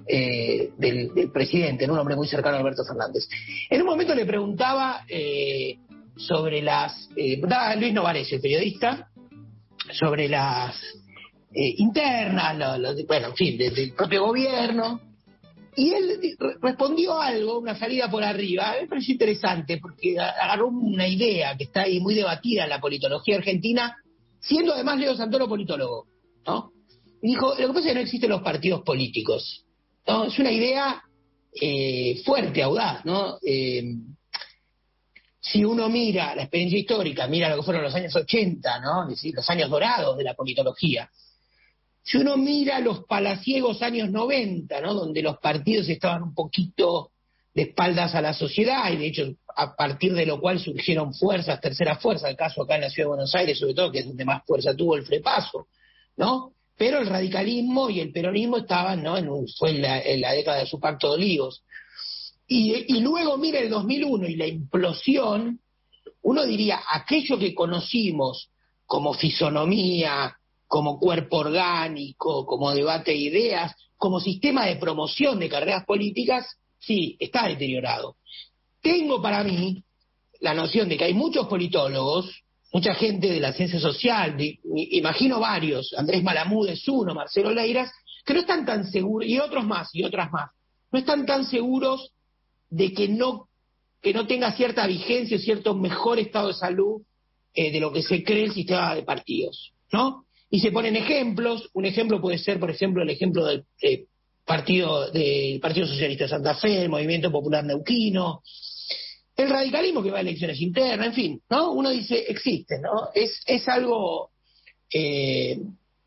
eh, del, del presidente, ¿no? Un hombre muy cercano a Alberto Fernández. En un momento le preguntaba eh, sobre las... Eh, Luis Novares, el periodista, sobre las eh, internas, lo, lo, bueno, en fin, del, del propio gobierno. Y él respondió algo, una salida por arriba, me pareció interesante, porque agarró una idea que está ahí muy debatida en la politología argentina, siendo además Leo Santoro politólogo, ¿no? Y dijo, lo que pasa es que no existen los partidos políticos, ¿no? Es una idea eh, fuerte, audaz, ¿no? Eh, si uno mira la experiencia histórica, mira lo que fueron los años ochenta, ¿no? Es decir, los años dorados de la politología. Si uno mira los palaciegos años noventa, ¿no? Donde los partidos estaban un poquito de espaldas a la sociedad, y de hecho a partir de lo cual surgieron fuerzas, terceras fuerzas, el caso acá en la Ciudad de Buenos Aires, sobre todo, que es donde más fuerza tuvo el Frepaso, ¿no? Pero el radicalismo y el peronismo estaban, ¿no? En un, fue en la, en la década de su Pacto de Olivos. Y, y luego mira el dos mil uno y la implosión, uno diría, aquello que conocimos como fisonomía, como cuerpo orgánico, como debate de ideas, como sistema de promoción de carreras políticas, sí, está deteriorado. Tengo para mí la noción de que hay muchos politólogos, mucha gente de la ciencia social, de, imagino varios, Andrés Malamud es uno, Marcelo Leiras, que no están tan seguros, y otros más, y otras más, no están tan seguros de que no, que no tenga cierta vigencia, cierto mejor estado de salud eh, de lo que se cree el sistema de partidos, ¿no? Y se ponen ejemplos. Un ejemplo puede ser, por ejemplo, el ejemplo del eh, partido del Partido Socialista de Santa Fe, el Movimiento Popular Neuquino, el radicalismo que va a elecciones internas, en fin, ¿no? Uno dice, existe, ¿no? Es, es algo, eh,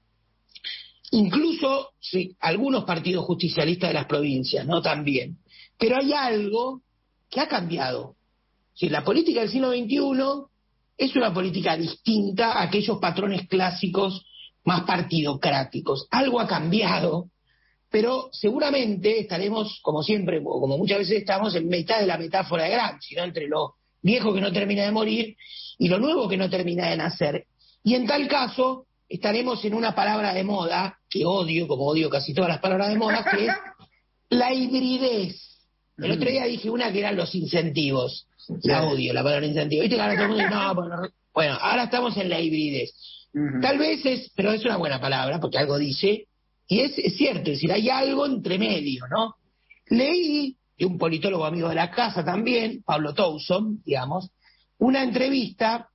incluso sí, algunos partidos justicialistas de las provincias, ¿no? También. Pero hay algo que ha cambiado. Sí, la política del siglo veintiuno es una política distinta a aquellos patrones clásicos más partidocráticos. Algo ha cambiado, pero seguramente estaremos, como siempre, o como muchas veces estamos, en mitad de la metáfora de Gramsci, ¿no? Entre lo viejo que no termina de morir y lo nuevo que no termina de nacer. Y en tal caso, estaremos en una palabra de moda, que odio, como odio casi todas las palabras de moda, que es la hibridez. El otro día dije una que eran los incentivos. La odio, la palabra incentivo. ¿Viste que ahora todo el mundo dice, no, bueno, bueno, ahora estamos en la hibridez. Uh-huh. Tal vez es, pero es una buena palabra, porque algo dice, y es, es cierto, es decir, hay algo entre medio, ¿no? Leí de un politólogo amigo de la casa también, Pablo Towson, digamos, una entrevista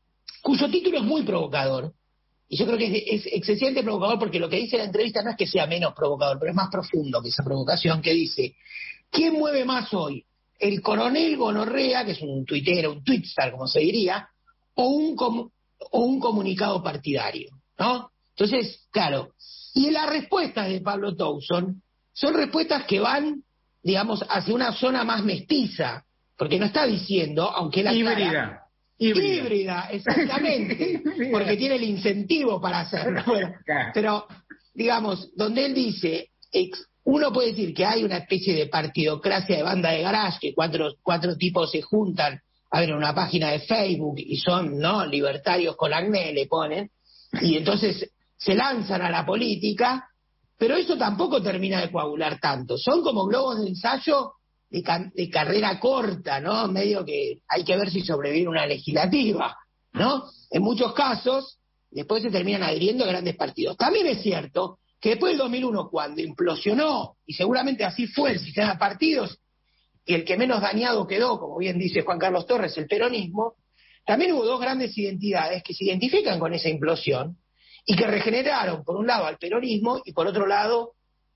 cuyo título es muy provocador. Y yo creo que es, es excesivamente provocador porque lo que dice la entrevista no es que sea menos provocador, pero es más profundo que esa provocación, que dice, ¿quién mueve más hoy? ¿El coronel Gonorrea, que es un tuitero, un twitstar, como se diría, o un, com- o un comunicado partidario, ¿no? Entonces, claro, y las respuestas de Pablo Towson son respuestas que van, digamos, hacia una zona más mestiza, porque no está diciendo, aunque la híbrida, clara, híbrida, híbrida, exactamente, porque tiene el incentivo para hacerlo. Bueno, pero, digamos, donde él dice, ex, uno puede decir que hay una especie de partidocracia de banda de garage, que cuatro, cuatro tipos se juntan a ver una página de Facebook y son, ¿no?, libertarios con acné, le ponen, y entonces se lanzan a la política, pero eso tampoco termina de coagular tanto. Son como globos de ensayo de, ca- de carrera corta, ¿no? Medio que hay que ver si sobrevive una legislativa, ¿no? En muchos casos, después se terminan adhiriendo a grandes partidos. También es cierto que después del dos mil uno, cuando implosionó, y seguramente así fue el sistema de partidos, y el que menos dañado quedó, como bien dice Juan Carlos Torres, el peronismo, también hubo dos grandes identidades que se identifican con esa implosión y que regeneraron, por un lado, al peronismo y por otro lado,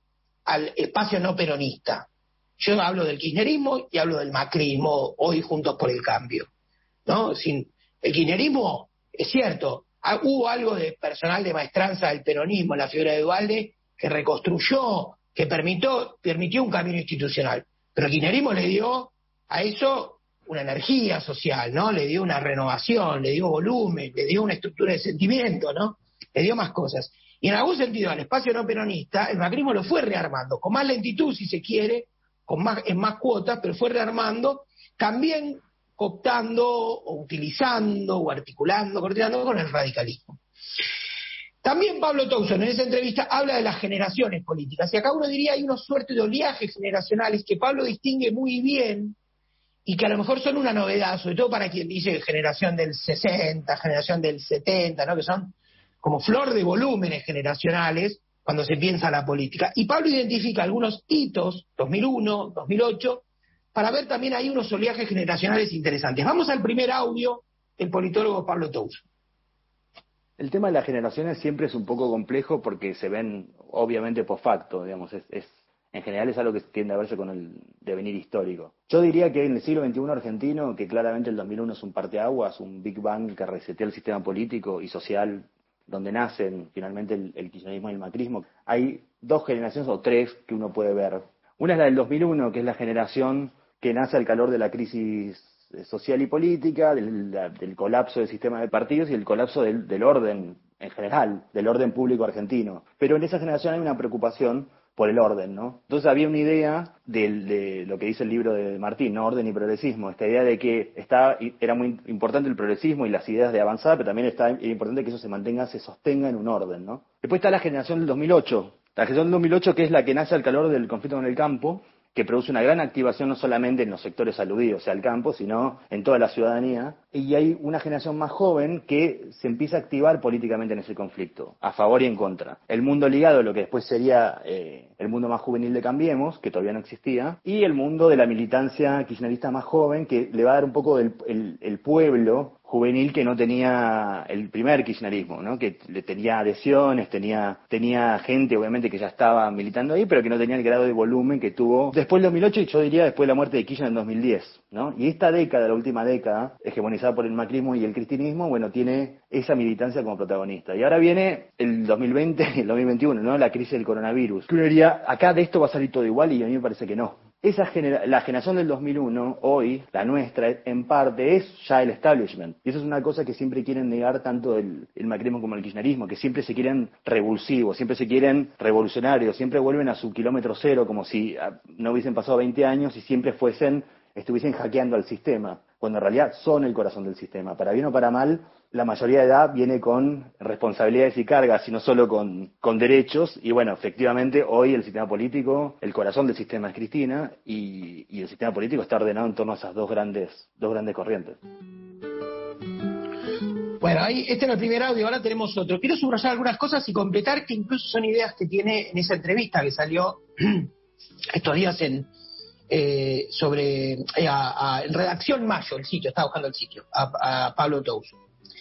al espacio no peronista. Yo hablo del kirchnerismo y hablo del macrismo, hoy Juntos por el Cambio, ¿no? Sin, el kirchnerismo, es cierto, hubo algo de personal de maestranza del peronismo, la figura de Duhalde, que reconstruyó, que permitió, permitió un camino institucional. Pero el kirchnerismo le dio a eso una energía social, ¿no? Le dio una renovación, le dio volumen, le dio una estructura de sentimiento, ¿no? Le dio más cosas. Y en algún sentido, al espacio no peronista, el macrismo lo fue rearmando, con más lentitud, si se quiere, con más, en más cuotas, pero fue rearmando, también cooptando, o utilizando, o articulando, coordinando con el radicalismo. También Pablo Touso en esa entrevista habla de las generaciones políticas, y acá uno diría hay una suerte de oleajes generacionales que Pablo distingue muy bien y que a lo mejor son una novedad, sobre todo para quien dice generación del sesenta, generación del setenta, ¿no? Que son como flor de volúmenes generacionales cuando se piensa la política. Y Pablo identifica algunos hitos, dos mil uno, dos mil ocho, para ver también ahí unos oleajes generacionales interesantes. Vamos al primer audio del politólogo Pablo Touso. El tema de las generaciones siempre es un poco complejo porque se ven obviamente post facto, digamos, es, es, en general es algo que tiende a verse con el devenir histórico. Yo diría que en el siglo veintiuno argentino, que claramente el dos mil uno es un parteaguas, un Big Bang que resetea el sistema político y social, donde nacen finalmente el, el kirchnerismo y el macrismo, hay dos generaciones o tres que uno puede ver. Una es la del dos mil uno, que es la generación que nace al calor de la crisis social y política, del, del colapso del sistema de partidos y el colapso del, del orden en general, del orden público argentino. Pero en esa generación hay una preocupación por el orden, ¿no? Entonces había una idea de, de lo que dice el libro de Martín, ¿no? Orden y progresismo, esta idea de que está, era muy importante el progresismo y las ideas de avanzar, pero también está, era importante que eso se mantenga, se sostenga en un orden, ¿no? Después está la generación del dos mil ocho, la generación del dos mil ocho que es la que nace al calor del conflicto con el campo, que produce una gran activación no solamente en los sectores aludidos, o sea, al campo, sino en toda la ciudadanía. Y hay una generación más joven que se empieza a activar políticamente en ese conflicto, a favor y en contra. El mundo ligado a lo que después sería eh, el mundo más juvenil de Cambiemos, que todavía no existía, y el mundo de la militancia kirchnerista más joven, que le va a dar un poco del el, el pueblo juvenil que no tenía el primer kirchnerismo, ¿no? Que le tenía adhesiones, tenía tenía gente obviamente que ya estaba militando ahí, pero que no tenía el grado de volumen que tuvo después del dos mil ocho y yo diría después de la muerte de Kirchner en dos mil diez, ¿no? Y esta década, la última década, hegemonizada por el macrismo y el cristinismo, bueno, tiene esa militancia como protagonista. Y ahora viene el dos mil veinte, el dos mil veintiuno, ¿no? La crisis del coronavirus. Que uno diría, acá de esto va a salir todo igual y a mí me parece que no. Esa genera- la generación del dos mil uno, hoy, la nuestra, en parte es ya el establishment. Y eso es una cosa que siempre quieren negar tanto el, el macrismo como el kirchnerismo, que siempre se quieren revulsivos, siempre se quieren revolucionarios, siempre vuelven a su kilómetro cero como si ah, no hubiesen pasado veinte años y siempre fuesen, estuviesen hackeando al sistema, cuando en realidad son el corazón del sistema. Para bien o para mal, la mayoría de edad viene con responsabilidades y cargas, y no solo con, con derechos. Y bueno, efectivamente, hoy el sistema político, el corazón del sistema es Cristina, y, y el sistema político está ordenado en torno a esas dos grandes, dos grandes corrientes. Bueno, ahí este era el primer audio, ahora tenemos otro. Quiero subrayar algunas cosas y completar que incluso son ideas que tiene en esa entrevista que salió estos días en eh, sobre eh, a, a, en Redacción Mayo, el sitio, estaba buscando el sitio, a, a Pablo Touso.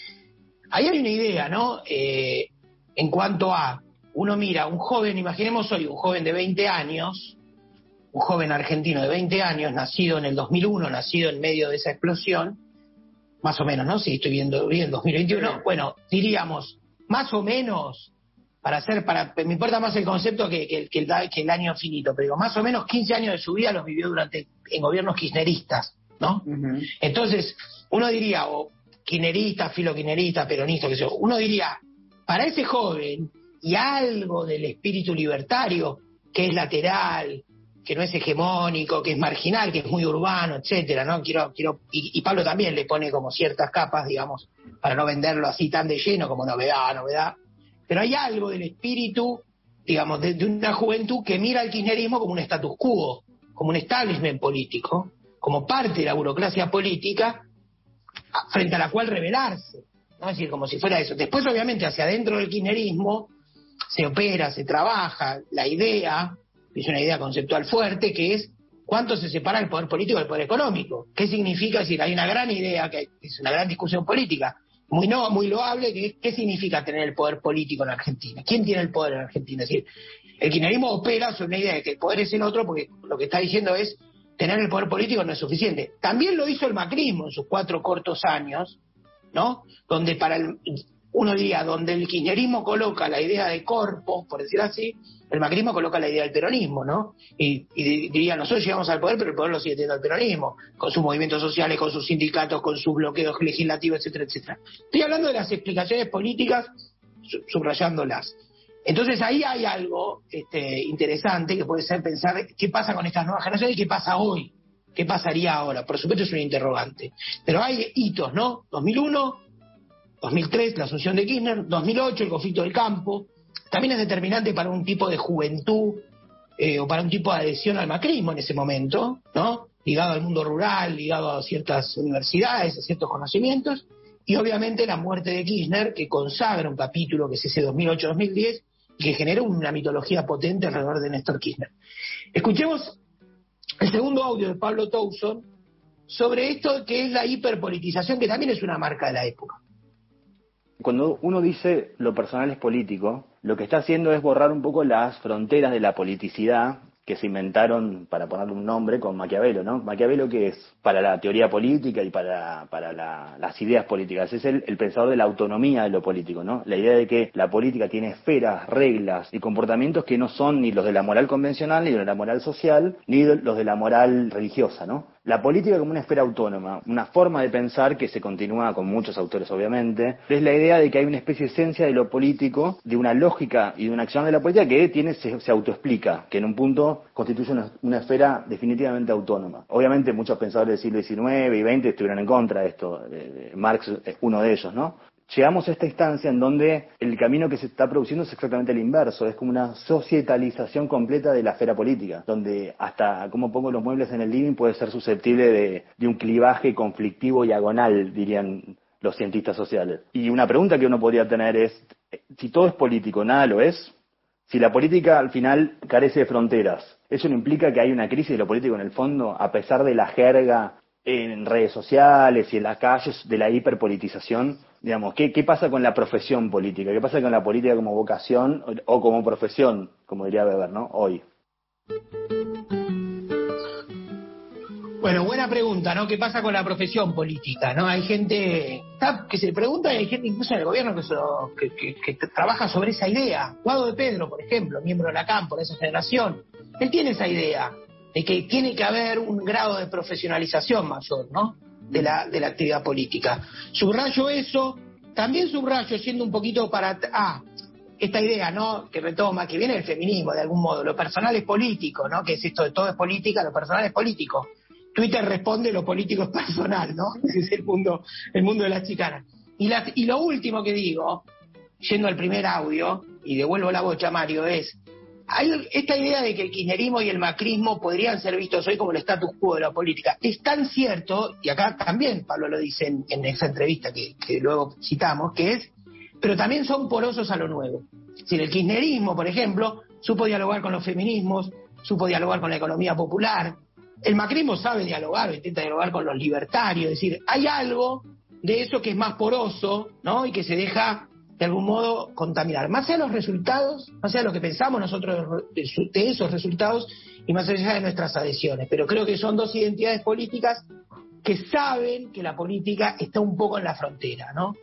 Ahí hay una idea, ¿no? Eh, en cuanto a, uno mira, un joven, imaginemos hoy, un joven de veinte años, un joven argentino de veinte años, nacido en el dos mil uno, nacido en medio de esa explosión, más o menos, ¿no? Si estoy viendo bien, dos mil veintiuno, bueno, diríamos, más o menos, para hacer, para, me importa más el concepto que, que, que, el, que el año finito, pero digo, más o menos quince años de su vida los vivió durante, en gobiernos kirchneristas, ¿no? Uh-huh. Entonces, uno diría, o kirchnerista, filokirchnerista, peronista, que sé yo, uno diría, para ese joven, y algo del espíritu libertario, que es lateral, que no es hegemónico, que es marginal, que es muy urbano, etcétera, ¿no? Quiero, quiero, y, y Pablo también le pone como ciertas capas, digamos, para no venderlo así tan de lleno como novedad, novedad. Pero hay algo del espíritu, digamos, de, de una juventud que mira al kirchnerismo como un status quo, como un establishment político, como parte de la burocracia política, frente a la cual rebelarse, ¿no? Es decir, como si fuera eso. Después, obviamente, hacia adentro del kirchnerismo se opera, se trabaja la idea, es una idea conceptual fuerte, que es cuánto se separa el poder político del poder económico. ¿Qué significa? Es decir, hay una gran idea, que es una gran discusión política, muy no, muy loable, que es qué significa tener el poder político en Argentina. ¿Quién tiene el poder en Argentina? Es decir, el kirchnerismo opera sobre una idea de que el poder es el otro, porque lo que está diciendo es tener el poder político no es suficiente. También lo hizo el macrismo en sus cuatro cortos años, ¿no? Donde para el, uno diría, donde el kirchnerismo coloca la idea de corpos, por decir así, el macrismo coloca la idea del peronismo, ¿no? Y, y diría, nosotros llegamos al poder, pero el poder lo sigue teniendo el peronismo, con sus movimientos sociales, con sus sindicatos, con sus bloqueos legislativos, etcétera, etcétera. Estoy hablando de las explicaciones políticas, subrayándolas. Entonces ahí hay algo este, interesante que puede ser pensar qué pasa con estas nuevas generaciones y qué pasa hoy, qué pasaría ahora. Por supuesto es un interrogante. Pero hay hitos, ¿no? dos mil uno, dos mil tres, la asunción de Kirchner, dos mil ocho, el conflicto del campo. También es determinante para un tipo de juventud eh, o para un tipo de adhesión al macrismo en ese momento, ¿no? Ligado al mundo rural, ligado a ciertas universidades, a ciertos conocimientos, y obviamente la muerte de Kirchner, que consagra un capítulo que es ese dos mil ocho dos mil diez, y que genera una mitología potente alrededor de Néstor Kirchner. Escuchemos el segundo audio de Pablo Towson sobre esto que es la hiperpolitización, que también es una marca de la época. Cuando uno dice lo personal es político, lo que está haciendo es borrar un poco las fronteras de la politicidad que se inventaron, para ponerle un nombre, con Maquiavelo, ¿no? Maquiavelo, que es para la teoría política y para, para la, las ideas políticas, es el, el pensador de la autonomía de lo político, ¿no? La idea de que la política tiene esferas, reglas y comportamientos que no son ni los de la moral convencional, ni los de la moral social, ni los de la moral religiosa, ¿no? La política como una esfera autónoma, una forma de pensar que se continúa con muchos autores obviamente, es la idea de que hay una especie de esencia de lo político, de una lógica y de una acción de la política que tiene se, se autoexplica, que en un punto constituye una, una esfera definitivamente autónoma. Obviamente muchos pensadores del siglo diecinueve y veinte estuvieron en contra de esto, eh, Marx es uno de ellos, ¿no? Llegamos a esta instancia en donde el camino que se está produciendo es exactamente el inverso, es como una societalización completa de la esfera política, donde hasta cómo pongo los muebles en el living puede ser susceptible de, de un clivaje conflictivo y agonal, dirían los cientistas sociales. Y una pregunta que uno podría tener es, si todo es político, ¿nada lo es? Si la política al final carece de fronteras, ¿eso no implica que hay una crisis de lo político en el fondo, a pesar de la jerga en redes sociales y en las calles de la hiperpolitización? Digamos, ¿qué, qué pasa con la profesión política? ¿Qué pasa con la política como vocación o, o como profesión, como diría Weber, ¿no? Hoy. Bueno, buena pregunta, ¿no? ¿Qué pasa con la profesión política, no? Hay gente que se pregunta, y hay gente incluso en el gobierno que, so, que, que, que trabaja sobre esa idea. Guado de Pedro, por ejemplo, miembro de la Cámpora, de esa generación, él tiene esa idea de que tiene que haber un grado de profesionalización mayor, ¿no? De la, de la actividad política. Subrayo eso, también subrayo, siendo un poquito para... Ah, esta idea, ¿no? Que retoma, que viene del feminismo, de algún modo. Lo personal es político, ¿no? Que es esto de todo es política, lo personal es político. Twitter responde, lo político es personal, ¿no? Ese es el mundo, el mundo de las chicanas. Y, la, y lo último que digo, yendo al primer audio, y devuelvo la bocha a Mario, es... Hay esta idea de que el kirchnerismo y el macrismo podrían ser vistos hoy como el status quo de la política. Es tan cierto, y acá también Pablo lo dice en, en esa entrevista que, que luego citamos, que es, pero también son porosos a lo nuevo. Si el kirchnerismo, por ejemplo, supo dialogar con los feminismos, supo dialogar con la economía popular, el macrismo sabe dialogar o intenta dialogar con los libertarios, es decir, hay algo de eso que es más poroso, ¿no? Y que se deja de algún modo contaminar. Más allá de los resultados, más allá de lo que pensamos nosotros de esos resultados y más allá de nuestras adhesiones. Pero creo que son dos identidades políticas que saben que la política está un poco en la frontera, ¿no?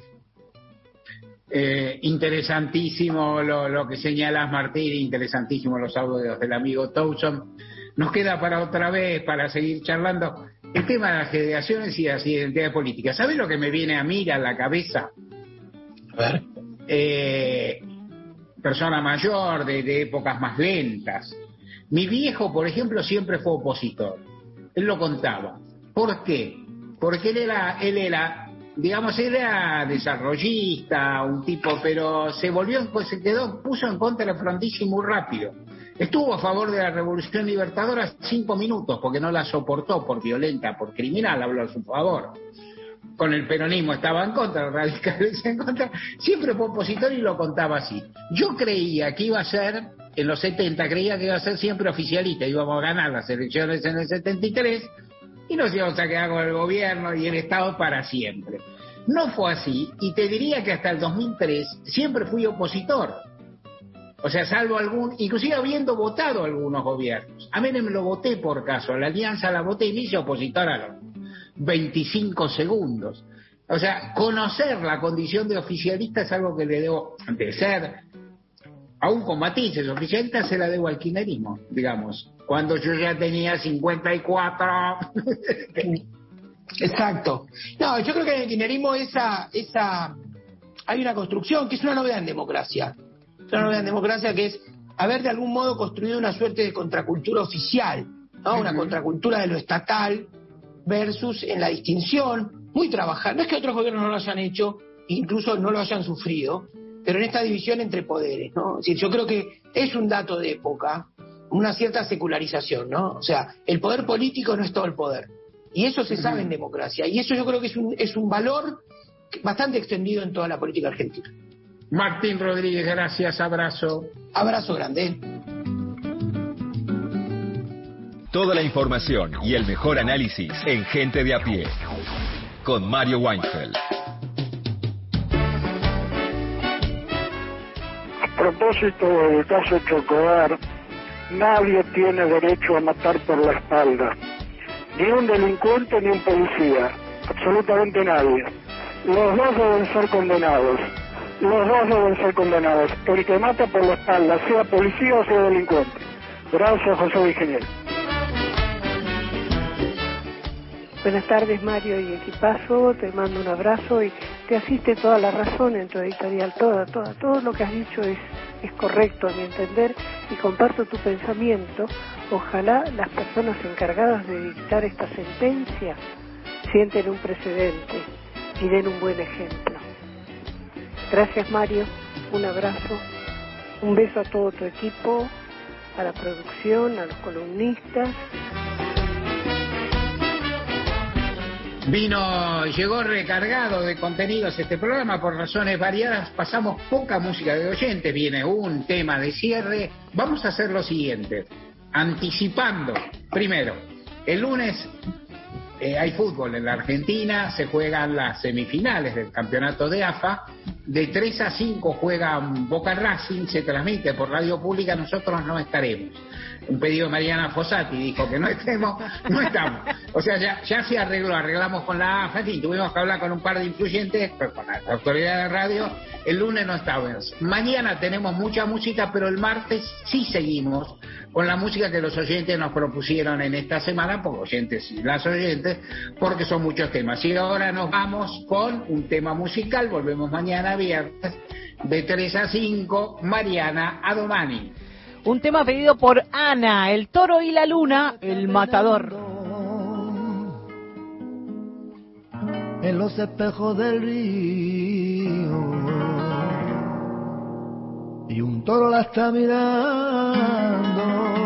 Eh, interesantísimo lo, lo que señalas, Martín, interesantísimo los audios del amigo Towson. Nos queda para otra vez, para seguir charlando, el tema de las generaciones y las identidades políticas. ¿Sabes lo que me viene a mí a la cabeza? A ver. Eh, persona mayor, de, de épocas más lentas. Mi viejo, por ejemplo, siempre fue opositor. Él lo contaba. ¿Por qué? Porque él era, él era, digamos, era desarrollista, un tipo, pero se volvió, pues se quedó, puso en contra del frontismo muy rápido. Estuvo a favor de la Revolución Libertadora cinco minutos, porque no la soportó por violenta, por criminal, habló a su favor. Con el peronismo estaba en contra, radicales en contra, siempre fue opositor y lo contaba así. Yo creía que iba a ser, en los setenta, creía que iba a ser siempre oficialista, íbamos a ganar las elecciones en el setenta y tres y nos íbamos a quedar con el gobierno y el Estado para siempre. No fue así, y te diría que hasta el dos mil tres siempre fui opositor. O sea, salvo algún, inclusive habiendo votado algunos gobiernos. A Menem lo voté por caso, a la Alianza la voté y me hice opositor a los veinticinco segundos. O sea, conocer la condición de oficialista es algo que le debo, de ser, aún con matices, oficialista se la debo al kirchnerismo, digamos, cuando yo ya tenía cincuenta y cuatro. Exacto. No, yo creo que en el kirchnerismo esa, esa, hay una construcción que es una novedad en democracia. Es una novedad en democracia que es haber de algún modo construido una suerte de contracultura oficial, ¿no? Una contracultura de lo estatal versus en la distinción, muy trabajada. No es que otros gobiernos no lo hayan hecho, incluso no lo hayan sufrido, pero en esta división entre poderes, ¿no? Es decir, yo creo que es un dato de época, una cierta secularización, ¿no? O sea, el poder político no es todo el poder. Y eso se sabe en democracia. Y eso yo creo que es un, es un valor bastante extendido en toda la política argentina. Martín Rodríguez, gracias, abrazo. Abrazo grande. Toda la información y el mejor análisis en Gente de a Pie, con Mario Weinfeld. A propósito del caso Chocobar, nadie tiene derecho a matar por la espalda. Ni un delincuente ni un policía. Absolutamente nadie. Los dos deben ser condenados. Los dos deben ser condenados. El que mata por la espalda, sea policía o sea delincuente. Gracias, José Ingeniero. Buenas tardes, Mario y equipazo, te mando un abrazo y te asiste toda la razón en tu editorial, toda, toda, todo lo que has dicho es, es correcto a mi entender y comparto tu pensamiento. Ojalá las personas encargadas de dictar esta sentencia sienten un precedente y den un buen ejemplo. Gracias, Mario, un abrazo, un beso a todo tu equipo, a la producción, a los columnistas. Vino, llegó recargado de contenidos este programa por razones variadas. Pasamos poca música de oyentes, viene un tema de cierre. Vamos a hacer lo siguiente, anticipando. Primero, el lunes eh, hay fútbol en la Argentina, se juegan las semifinales del campeonato de A F A. De tres a cinco juegan Boca Racing, se transmite por Radio Pública, nosotros no estaremos. Un pedido de Mariana Fossati, dijo que no estemos, no estamos. O sea, ya, ya se arregló, arreglamos con la A F A, y tuvimos que hablar con un par de influyentes, pues con la autoridad de radio, el lunes no estábamos. Mañana tenemos mucha música, pero el martes sí seguimos con la música que los oyentes nos propusieron en esta semana, porque oyentes y las oyentes, porque son muchos temas. Y ahora nos vamos con un tema musical, volvemos mañana viernes, de tres a cinco, Mariana Adomani. Un tema pedido por Ana, El Toro y la Luna, El Matador. En los espejos del río y un toro la está mirando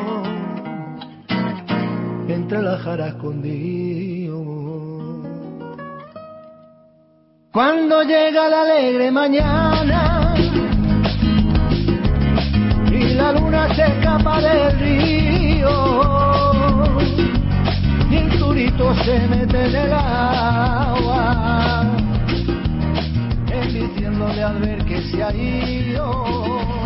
entre las jaras escondido. Cuando llega la alegre mañana y la luna se escapa del río y el turito se mete en el agua, él diciéndole al ver que se ha ido.